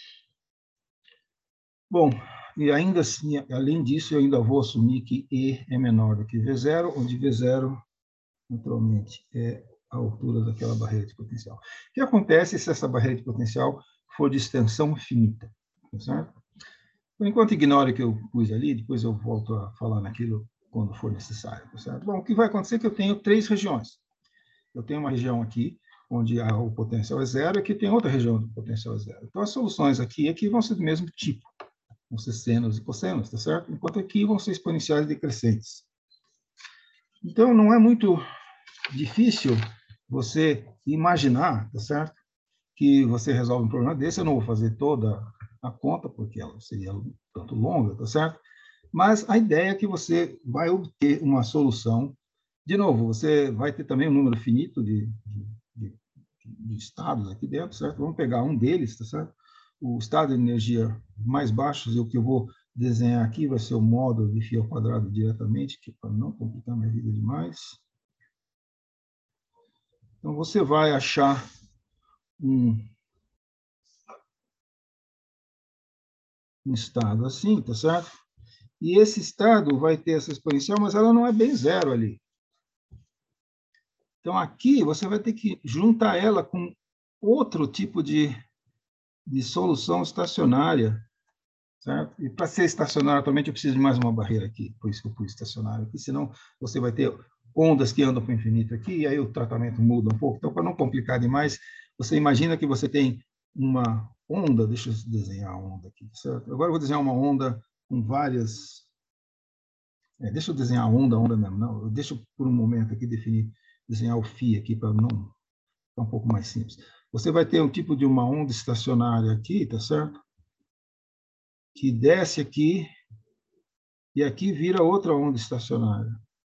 S1: Bom, e ainda assim, além disso, eu ainda vou assumir que E é menor do que V zero, onde V zero, naturalmente, é a altura daquela barreira de potencial. O que acontece se essa barreira de potencial for de extensão finita, tá certo? Por enquanto, ignore o que eu pus ali, depois eu volto a falar naquilo quando for necessário, tá certo? Bom, o que vai acontecer é que eu tenho três regiões. Eu tenho uma região aqui, onde a, o potencial é zero, e aqui tem outra região onde o potencial é zero. Então, as soluções aqui, aqui vão ser do mesmo tipo, vão ser senos e cossenos, tá certo? Enquanto aqui vão ser exponenciais decrescentes. Então, não é muito difícil você imaginar, tá certo? Que você resolve um problema desse. Eu não vou fazer toda a conta, porque ela seria tanto longa, tá certo? Mas a ideia é que você vai obter uma solução. De novo, você vai ter também um número finito de, de, de, de estados aqui dentro, certo? Vamos pegar um deles, tá certo? O estado de energia mais baixo, e o que eu vou desenhar aqui vai ser o módulo de φ ao quadrado diretamente, que para não complicar minha vida demais. Então, você vai achar um, um estado assim, tá certo? E esse estado vai ter essa exponencial, mas ela não é bem zero ali. Então, aqui você vai ter que juntar ela com outro tipo de, de solução estacionária, certo? E para ser estacionário, atualmente, eu preciso de mais uma barreira aqui, por isso que eu pus estacionário aqui, senão você vai ter ondas que andam para o infinito aqui, e aí o tratamento muda um pouco. Então, para não complicar demais, você imagina que você tem uma onda, deixa eu desenhar a onda aqui, certo? Agora eu vou desenhar uma onda com várias É, deixa eu desenhar a onda, a onda mesmo. Não, eu deixo por um momento aqui definir, desenhar o φ aqui para não ficar um pouco mais simples. Você vai ter um tipo de uma onda estacionária aqui, tá certo? Que desce aqui e aqui vira outra onda estacionária.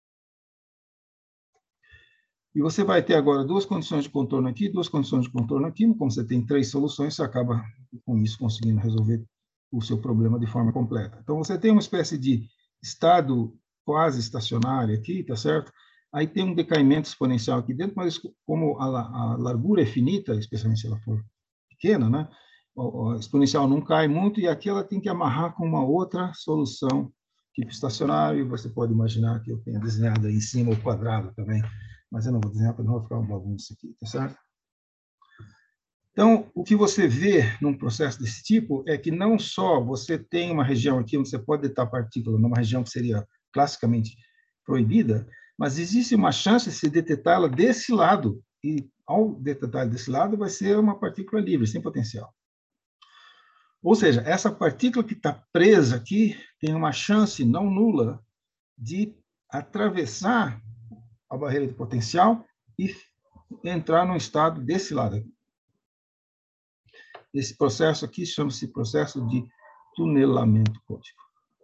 S1: E você vai ter agora duas condições de contorno aqui, duas condições de contorno aqui. Como você tem três soluções, você acaba, com isso, conseguindo resolver o seu problema de forma completa. Então, você tem uma espécie de estado quase estacionário aqui, tá certo? Aí tem um decaimento exponencial aqui dentro, mas como a, a largura é finita, especialmente se ela for pequena, né? O, o exponencial não cai muito, e aqui ela tem que amarrar com uma outra solução, tipo estacionário. Você pode imaginar que eu tenha desenhado aí em cima o quadrado também, mas eu não vou desenhar para não ficar uma bagunça aqui, tá certo? Então, o que você vê num processo desse tipo é que não só você tem uma região aqui onde você pode detectar partícula, numa região que seria classicamente proibida, mas existe uma chance de se detectá-la desse lado, e ao detectar desse lado vai ser uma partícula livre, sem potencial. Ou seja, essa partícula que está presa aqui tem uma chance não nula de atravessar a barreira de potencial e entrar num estado desse lado aqui. Esse processo aqui chama-se processo de tunelamento quântico.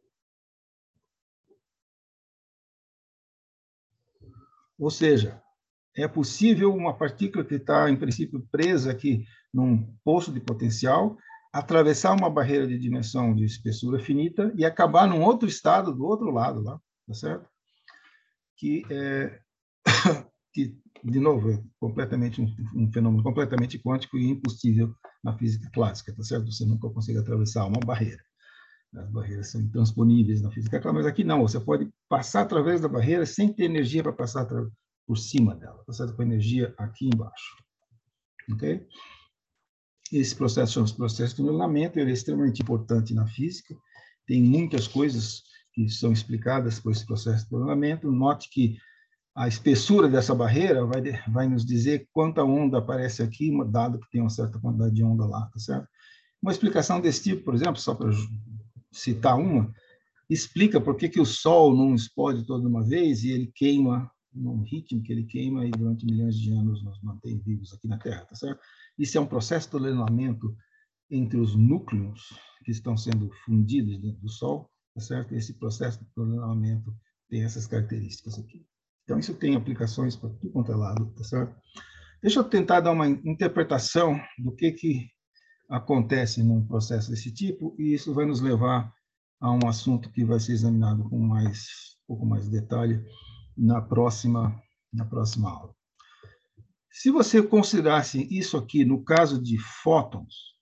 S1: Ou seja, é possível uma partícula que está, em princípio, presa aqui num poço de potencial, atravessar uma barreira de dimensão de espessura finita e acabar num outro estado do outro lado lá, tá certo? Que é que, de novo, é completamente um, um fenômeno completamente quântico e impossível na física clássica, tá certo? Você nunca consegue atravessar uma barreira. As barreiras são intransponíveis na física clássica, mas aqui não, você pode passar através da barreira sem ter energia para passar por cima dela, tá certo? Com energia aqui embaixo. Ok? Esse processo chama-se processo de tunelamento, ele é extremamente importante na física, tem muitas coisas que são explicadas por esse processo de tunelamento. Note que a espessura dessa barreira vai, vai nos dizer quanta onda aparece aqui, dado que tem uma certa quantidade de onda lá, tá certo? Uma explicação desse tipo, por exemplo, só para citar uma, explica por que, que o Sol não explode toda uma vez e ele queima num ritmo que ele queima e durante milhões de anos nos mantém vivos aqui na Terra, tá certo? Isso é um processo de tunelamento entre os núcleos que estão sendo fundidos dentro do Sol, tá certo? Esse processo de tunelamento tem essas características aqui. Então, isso tem aplicações para tudo quanto é lado, tá certo? Deixa eu tentar dar uma interpretação do que, que acontece num processo desse tipo, e isso vai nos levar a um assunto que vai ser examinado com mais, um pouco mais de detalhe na próxima, na próxima aula. Se você considerasse isso aqui no caso de fótons,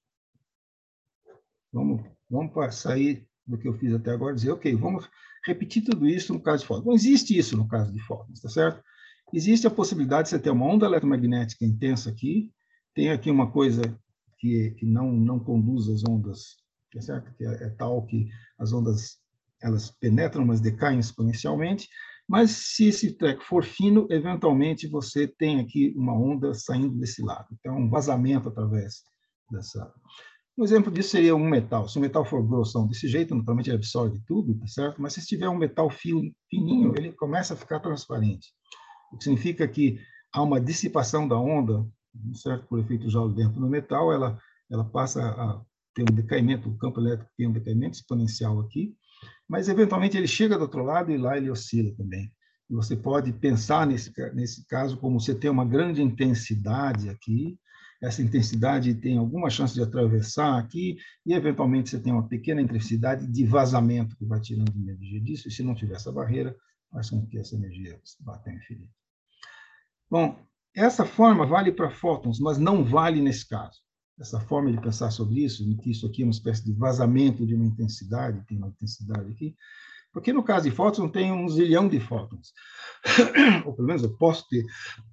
S1: vamos, vamos sair do que eu fiz até agora e dizer, ok, vamos repetir tudo isso no caso de fótons. Não existe isso no caso de fótons, tá certo? Existe a possibilidade de você ter uma onda eletromagnética intensa aqui, tem aqui uma coisa que, que não, não conduz as ondas, tá certo? Que é, é tal que as ondas elas penetram, mas decaem exponencialmente, mas se esse treco for fino, eventualmente você tem aqui uma onda saindo desse lado. Então, um vazamento através dessa... Um exemplo disso seria um metal. Se o metal for grossão desse jeito, naturalmente ele absorve tudo, tá certo? Mas se tiver um metal fininho, ele começa a ficar transparente. O que significa que há uma dissipação da onda, certo? Por efeito Joule dentro do metal, ela, ela passa a ter um decaimento, o campo elétrico tem um decaimento exponencial aqui, mas eventualmente ele chega do outro lado e lá ele oscila também. E você pode pensar nesse, nesse caso como você tem uma grande intensidade aqui, essa intensidade tem alguma chance de atravessar aqui, e eventualmente você tem uma pequena intensidade de vazamento que vai tirando energia disso, e se não tiver essa barreira, faz com que essa energia bata em infinito. Bom, essa forma vale para fótons, mas não vale nesse caso. Essa forma de pensar sobre isso, em que isso aqui é uma espécie de vazamento de uma intensidade, tem uma intensidade aqui, porque no caso de fótons tem um zilhão de fótons. Ou pelo menos eu posso ter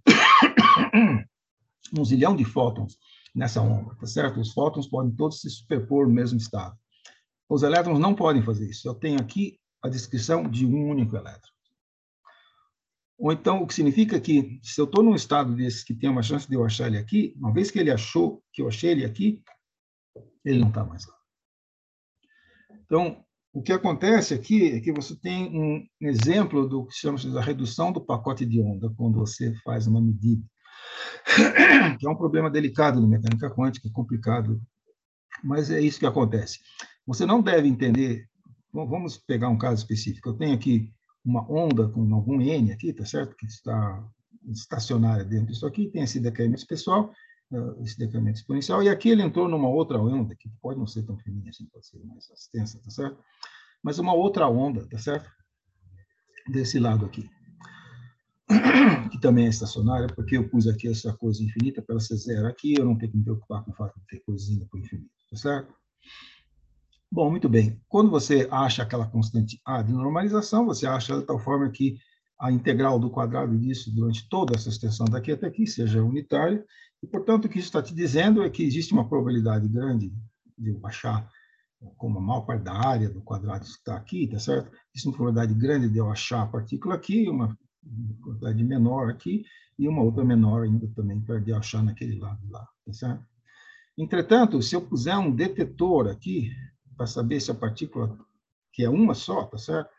S1: um zilhão de fótons nessa onda, tá certo? Os fótons podem todos se superpor no mesmo estado. Os elétrons não podem fazer isso. Eu tenho aqui a descrição de um único elétron. Ou então, o que significa que, se eu estou num estado desse que tem uma chance de eu achar ele aqui, uma vez que ele achou que eu achei ele aqui, ele não está mais lá. Então, o que acontece aqui é que você tem um exemplo do que chama-se da redução do pacote de onda, quando você faz uma medida, que é um problema delicado na mecânica quântica, complicado, mas é isso que acontece. Você não deve entender, vamos pegar um caso específico, eu tenho aqui uma onda com algum N aqui, tá certo? Que está estacionária dentro disso aqui, tem esse decremento pessoal, esse decremento exponencial, e aqui ele entrou numa outra onda, que pode não ser tão fininha assim, pode ser mais extensa, tá certo? Mas uma outra onda, tá certo? Desse lado aqui, que também é estacionária, porque eu pus aqui essa coisa infinita para ela ser zero aqui, eu não tenho que me preocupar com o fato de ter coisinha para o infinito, tá certo? Bom, muito bem. Quando você acha aquela constante A de normalização, você acha ela de tal forma que a integral do quadrado disso durante toda essa extensão daqui até aqui seja unitária, e, portanto, o que isso está te dizendo é que existe uma probabilidade grande de eu achar, como a maior parte da área do quadrado está aqui, tá certo? Existe uma probabilidade grande de eu achar a partícula aqui, uma probabilidade menor aqui, e uma outra menor ainda também para de achar naquele lado lá, tá certo? Entretanto, se eu puser um detetor aqui, para saber se a partícula, que é uma só, tá certo?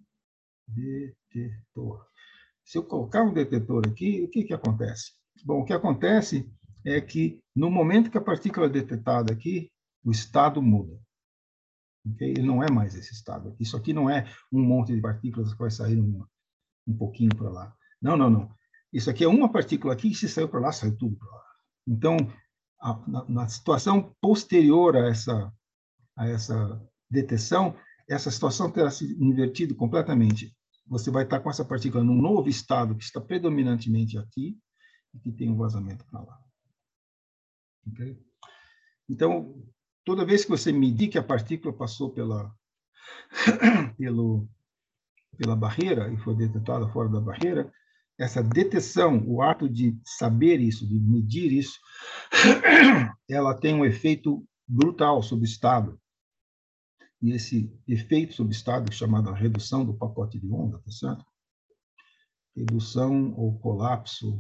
S1: Detetor. Se eu colocar um detetor aqui, o que, que acontece? Bom, o que acontece é que, no momento que a partícula é detectada aqui, o estado muda. Okay? Ele não é mais esse estado. Isso aqui não é um monte de partículas que vai sair um, um pouquinho para lá. Não, não, não. Isso aqui é uma partícula aqui, e se saiu para lá, saiu tudo para lá. Então, a, na, na situação posterior a essa, a essa detecção, essa situação terá se invertido completamente. Você vai estar com essa partícula num novo estado que está predominantemente aqui e que tem um vazamento para lá. Okay? Então, toda vez que você medir que a partícula passou pela, pelo, pela barreira e foi detectada fora da barreira, essa detecção, o ato de saber isso, de medir isso, ela tem um efeito brutal sobre o estado. E esse efeito sobre o estado, chamado redução do pacote de onda, tá certo? Redução ou colapso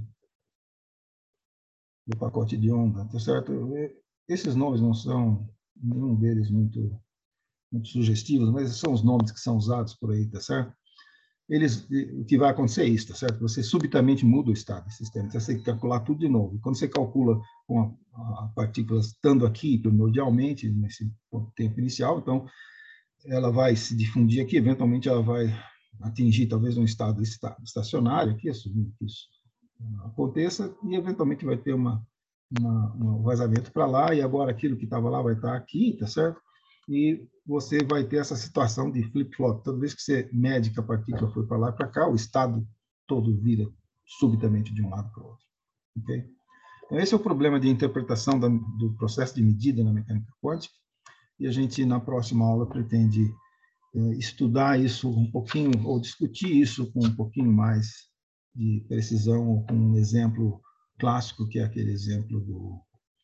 S1: do pacote de onda, tá certo? Esses nomes não são, nenhum deles muito, muito sugestivos, mas são os nomes que são usados por aí, tá certo? Eles, o que vai acontecer é isso, tá certo? Você subitamente muda o estado do sistema, você tem que calcular tudo de novo. Quando você calcula com a, a partícula estando aqui primordialmente, nesse tempo inicial, então ela vai se difundir aqui, eventualmente ela vai atingir talvez um estado estacionário aqui, assumindo que isso aconteça, e eventualmente vai ter uma, uma, um vazamento para lá, e agora aquilo que estava lá vai estar aqui, tá certo? E você vai ter essa situação de flip-flop. Toda vez que você mede que a partícula foi para lá e para cá, o estado todo vira subitamente de um lado para o outro. Okay? Então, esse é o problema de interpretação da, do processo de medida na mecânica quântica, e a gente, na próxima aula, pretende é, estudar isso um pouquinho, ou discutir isso com um pouquinho mais de precisão, ou com um exemplo clássico, que é aquele exemplo do,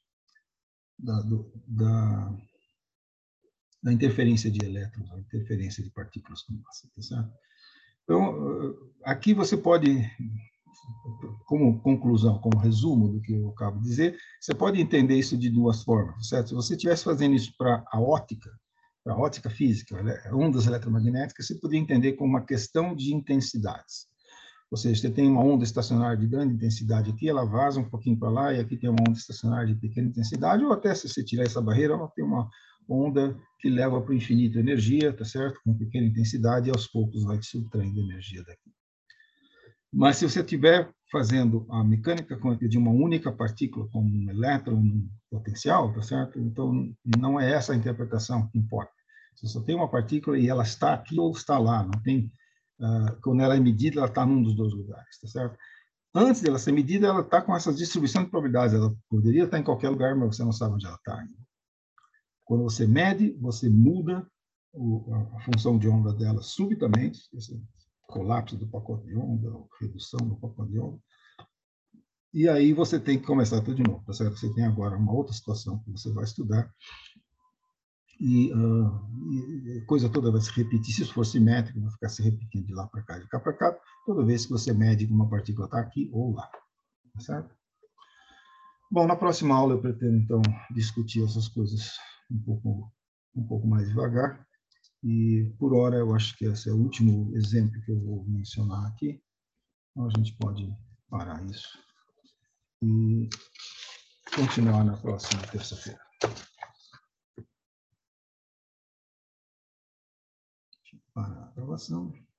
S1: da, do, da da interferência de elétrons, a interferência de partículas com massa, tá certo? Então, aqui você pode, como conclusão, como resumo do que eu acabo de dizer, você pode entender isso de duas formas, certo? Se você estivesse fazendo isso para a óptica, para a óptica física, ondas eletromagnéticas, você poderia entender como uma questão de intensidades. Ou seja, você tem uma onda estacionária de grande intensidade aqui, ela vaza um pouquinho para lá, e aqui tem uma onda estacionária de pequena intensidade, ou até se você tirar essa barreira, ela tem uma onda que leva para o infinito energia, tá certo? Com pequena intensidade, e aos poucos vai subtraindo energia daqui. Mas se você estiver fazendo a mecânica quântica de uma única partícula, como um elétron, um potencial, tá certo? Então, não é essa a interpretação que importa. Você só tem uma partícula e ela está aqui ou está lá, não tem... Uh, quando ela é medida, ela está num dos dois lugares, tá certo? Antes dela ser medida, ela está com essa distribuição de probabilidades. Ela poderia estar em qualquer lugar, mas você não sabe onde ela está ainda. Quando você mede, você muda o, a, a função de onda dela subitamente, esse colapso do pacote de onda, redução do pacote de onda, e aí você tem que começar tudo de novo, tá certo? Você tem agora uma outra situação que você vai estudar, e, uh, e a coisa toda vai se repetir. Se isso for simétrico, vai ficar se repetindo de lá para cá, de cá para cá, toda vez que você mede que uma partícula está aqui ou lá, tá certo? Bom, na próxima aula eu pretendo, então, discutir essas coisas um pouco, um pouco mais devagar, E, por hora, eu acho que esse é o último exemplo que eu vou mencionar aqui. Então, a gente pode parar isso e continuar na próxima terça-feira. Parar a gravação.